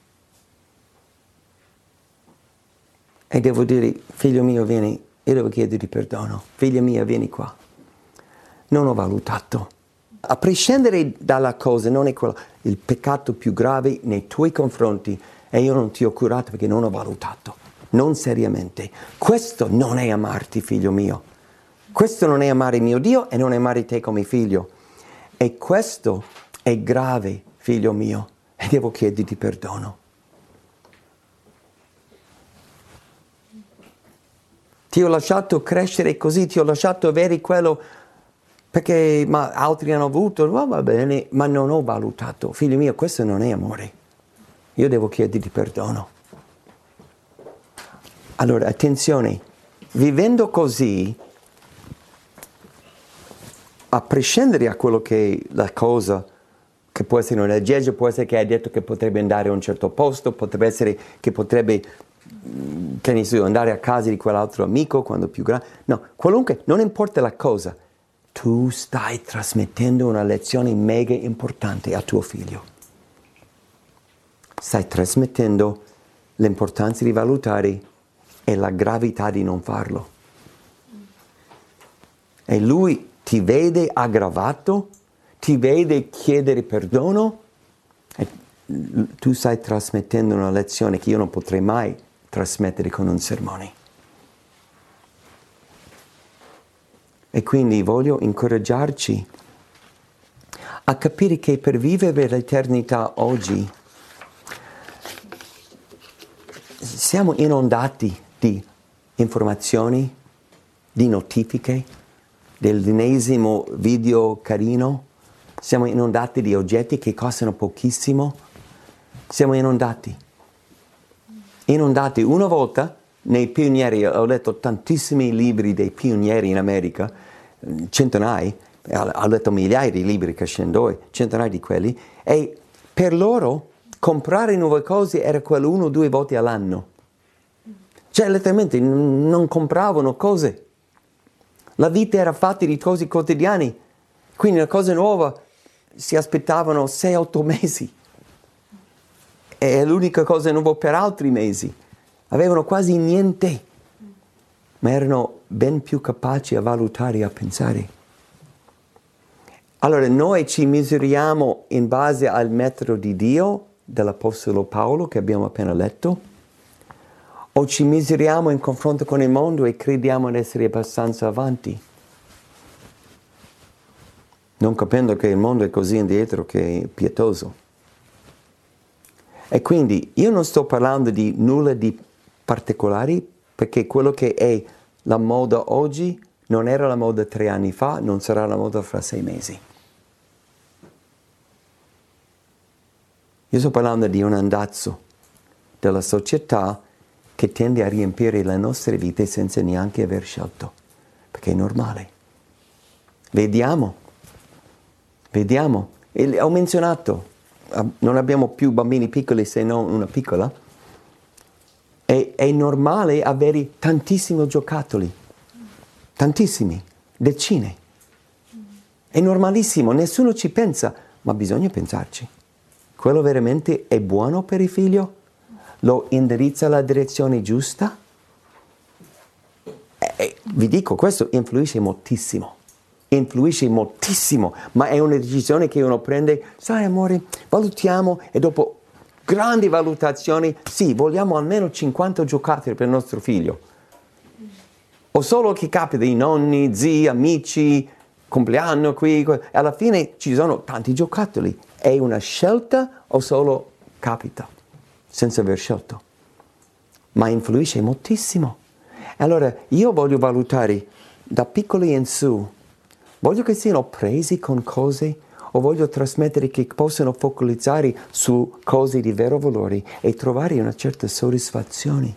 E devo dire, figlio mio, vieni, io devo chiederti perdono. Figlia mia, vieni qua. Non ho valutato. A prescindere dalla cosa, non è quello, il peccato più grave nei tuoi confronti e io non ti ho curato perché non ho valutato. Non seriamente. Questo non è amarti, figlio mio. Questo non è amare mio Dio e non è amare te come figlio. E questo è grave, figlio mio, e devo chiederti perdono. Ti ho lasciato crescere così, ti ho lasciato avere quello perché ma altri hanno avuto, oh, va bene, ma non ho valutato. Figlio mio, questo non è amore. Io devo chiederti perdono. Allora, attenzione, vivendo così, a prescindere da quello che è la cosa, che può essere una legge, può essere che hai detto che potrebbe andare a un certo posto, potrebbe essere che potrebbe che ne so, andare a casa di quell'altro amico quando più grande, no, qualunque, non importa la cosa, tu stai trasmettendo una lezione mega importante a tuo figlio. Stai trasmettendo l'importanza di valutare e la gravità di non farlo. E lui ti vede aggravato, ti vede chiedere perdono e tu stai trasmettendo una lezione che io non potrei mai trasmettere con un sermone. E quindi voglio incoraggiarci a capire che per vivere l'eternità oggi siamo inondati di informazioni, di notifiche, dell'ennesimo video carino, siamo inondati di oggetti che costano pochissimo, siamo inondati. Inondati. Una volta nei pionieri, ho letto tantissimi libri dei pionieri in America, centinaia, ho letto migliaia di libri crescendo, centinaia di quelli, e per loro comprare nuove cose era quello uno o due volte all'anno. Cioè letteralmente n- non compravano cose. La vita era fatta di cose quotidiane, quindi una cosa nuova si aspettavano sei otto mesi. E l'unica cosa nuova per altri mesi. Avevano quasi niente, ma erano ben più capaci a valutare e a pensare. Allora noi ci misuriamo in base al metodo di Dio dell'Apostolo Paolo che abbiamo appena letto, o ci misuriamo in confronto con il mondo e crediamo di essere abbastanza avanti, non capendo che il mondo è così indietro che è pietoso. E quindi io non sto parlando di nulla di particolari, perché quello che è la moda oggi non era la moda tre anni fa, non sarà la moda fra sei mesi. Io sto parlando di un andazzo della società che tende a riempire le nostre vite senza neanche aver scelto, perché è normale. Vediamo, vediamo. E ho menzionato, non abbiamo più bambini piccoli se non una piccola. È, è normale avere tantissimi giocattoli, tantissimi, decine. È normalissimo, nessuno ci pensa, ma bisogna pensarci. Quello veramente è buono per il figlio? Lo indirizza alla direzione giusta? E, e, vi dico, questo influisce moltissimo. Influisce moltissimo, ma è una decisione che uno prende, sai amore, valutiamo e dopo grandi valutazioni, sì, vogliamo almeno cinquanta giocattoli per il nostro figlio. O solo che capita i nonni, zii, amici, compleanno qui, e alla fine ci sono tanti giocattoli. È una scelta o solo capita, senza aver scelto? Ma influisce moltissimo. Allora io voglio valutare da piccoli in su, voglio che siano presi con cose o voglio trasmettere che possano focalizzare su cose di vero valore e trovare una certa soddisfazione.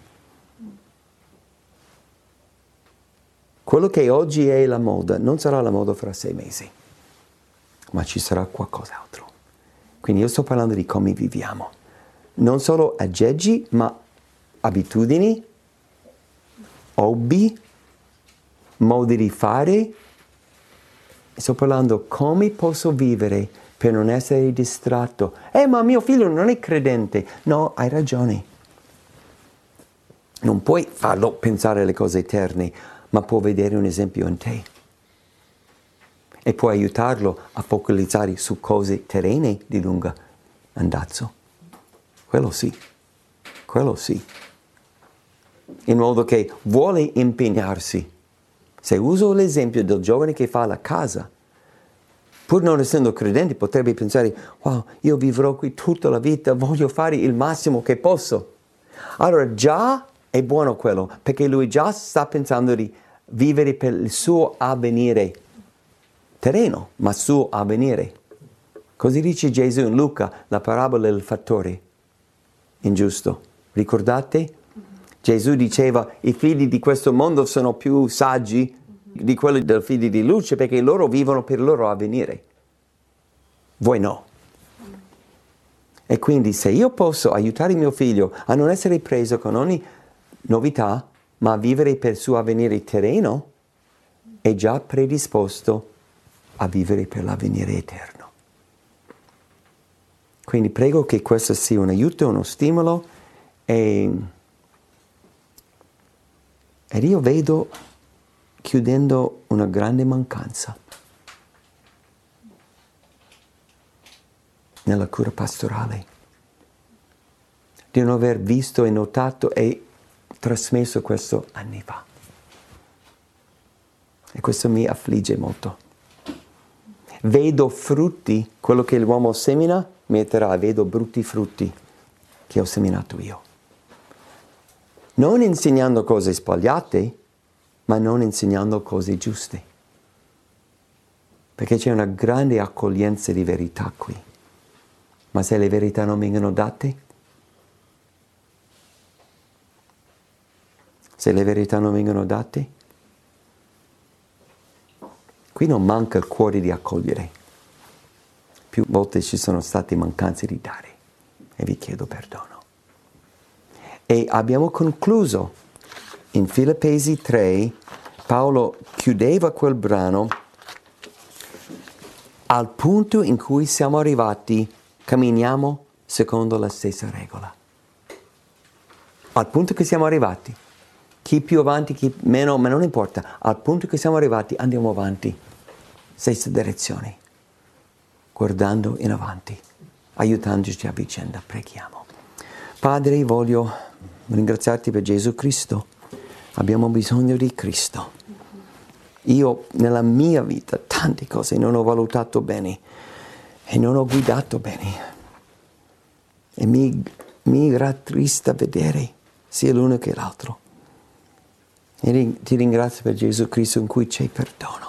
Quello che oggi è la moda non sarà la moda fra sei mesi, ma ci sarà qualcos'altro. Quindi io sto parlando di come viviamo. Non solo aggeggi, ma abitudini, hobby, modi di fare. Sto parlando come posso vivere per non essere distratto. Eh, ma mio figlio non è credente. No, hai ragione. Non puoi farlo pensare alle cose eterne, ma può vedere un esempio in te. E puoi aiutarlo a focalizzare su cose terrene di lungo andazzo. Quello sì, quello sì. In modo che vuole impegnarsi. Se uso l'esempio del giovane che fa la casa, pur non essendo credente potrebbe pensare, wow, io vivrò qui tutta la vita, voglio fare il massimo che posso. Allora già è buono quello, perché lui già sta pensando di vivere per il suo avvenire terreno, ma suo avvenire. Così dice Gesù in Luca, la parabola del fattore ingiusto. Ricordate? Gesù diceva, i figli di questo mondo sono più saggi di quelli dei figli di luce perché loro vivono per il loro avvenire. Voi no. E quindi se io posso aiutare mio figlio a non essere preso con ogni novità, ma a vivere per il suo avvenire terreno, è già predisposto a vivere per l'avvenire eterno. Quindi prego che questo sia un aiuto, uno stimolo e, ed io vedo chiudendo una grande mancanza nella cura pastorale, di non aver visto e notato e trasmesso questo anni fa. E questo mi affligge molto. Vedo frutti, quello che l'uomo semina, metterà, vedo brutti frutti che ho seminato io. Non insegnando cose sbagliate, ma non insegnando cose giuste. Perché c'è una grande accoglienza di verità qui. Ma se le verità non vengono date, se le verità non vengono date, qui non manca il cuore di accogliere. Più volte ci sono state mancanze di dare e vi chiedo perdono. E abbiamo concluso in Filippesi tre, Paolo chiudeva quel brano al punto in cui siamo arrivati, camminiamo secondo la stessa regola. Al punto che siamo arrivati, chi più avanti, chi meno, ma non importa, al punto che siamo arrivati andiamo avanti, stessa direzione, guardando in avanti, aiutandoci a vicenda. Preghiamo. Padre, voglio ringraziarti per Gesù Cristo. Abbiamo bisogno di Cristo. Io nella mia vita tante cose non ho valutato bene e non ho guidato bene. E mi, mi rattrista vedere sia l'uno che l'altro. E ti ringrazio per Gesù Cristo in cui c'è perdono.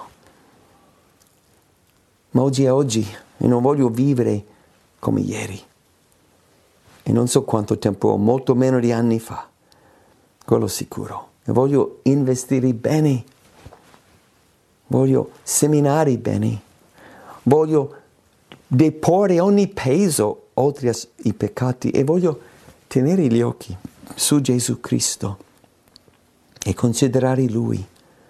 Ma oggi è oggi e non voglio vivere come ieri. E non so quanto tempo ho, molto meno di anni fa. Quello sicuro. E voglio investire bene. Voglio seminare bene. Voglio deporre ogni peso oltre ai peccati e voglio tenere gli occhi su Gesù Cristo e considerare Lui.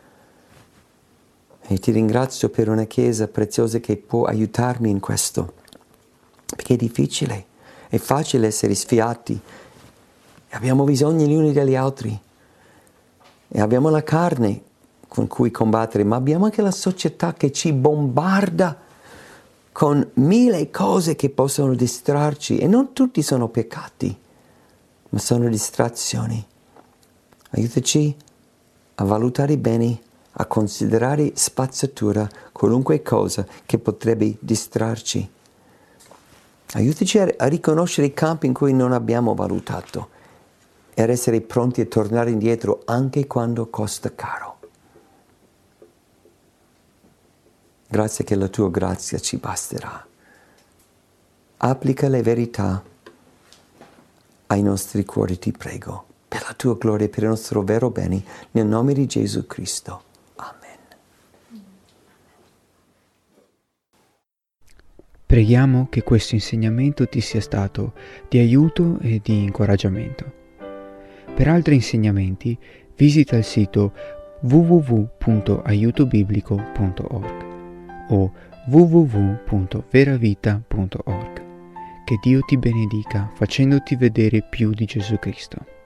E ti ringrazio per una Chiesa preziosa che può aiutarmi in questo, perché è difficile, è facile essere sfiati, abbiamo bisogno gli uni degli altri e abbiamo la carne con cui combattere, ma abbiamo anche la società che ci bombarda con mille cose che possono distrarci e non tutti sono peccati, ma sono distrazioni. Aiutaci a valutare bene, a considerare spazzatura qualunque cosa che potrebbe distrarci. Aiutaci a, a riconoscere i campi in cui non abbiamo valutato e ad essere pronti a tornare indietro anche quando costa caro. Grazie che la tua grazia ci basterà. Applica le verità ai nostri cuori, ti prego, per la tua gloria e per il nostro vero bene, nel nome di Gesù Cristo. Amen. Preghiamo che questo insegnamento ti sia stato di aiuto e di incoraggiamento. Per altri insegnamenti visita il sito w w w punto aiuto biblico punto org o w w w punto veravita punto org. Che Dio ti benedica facendoti vedere più di Gesù Cristo.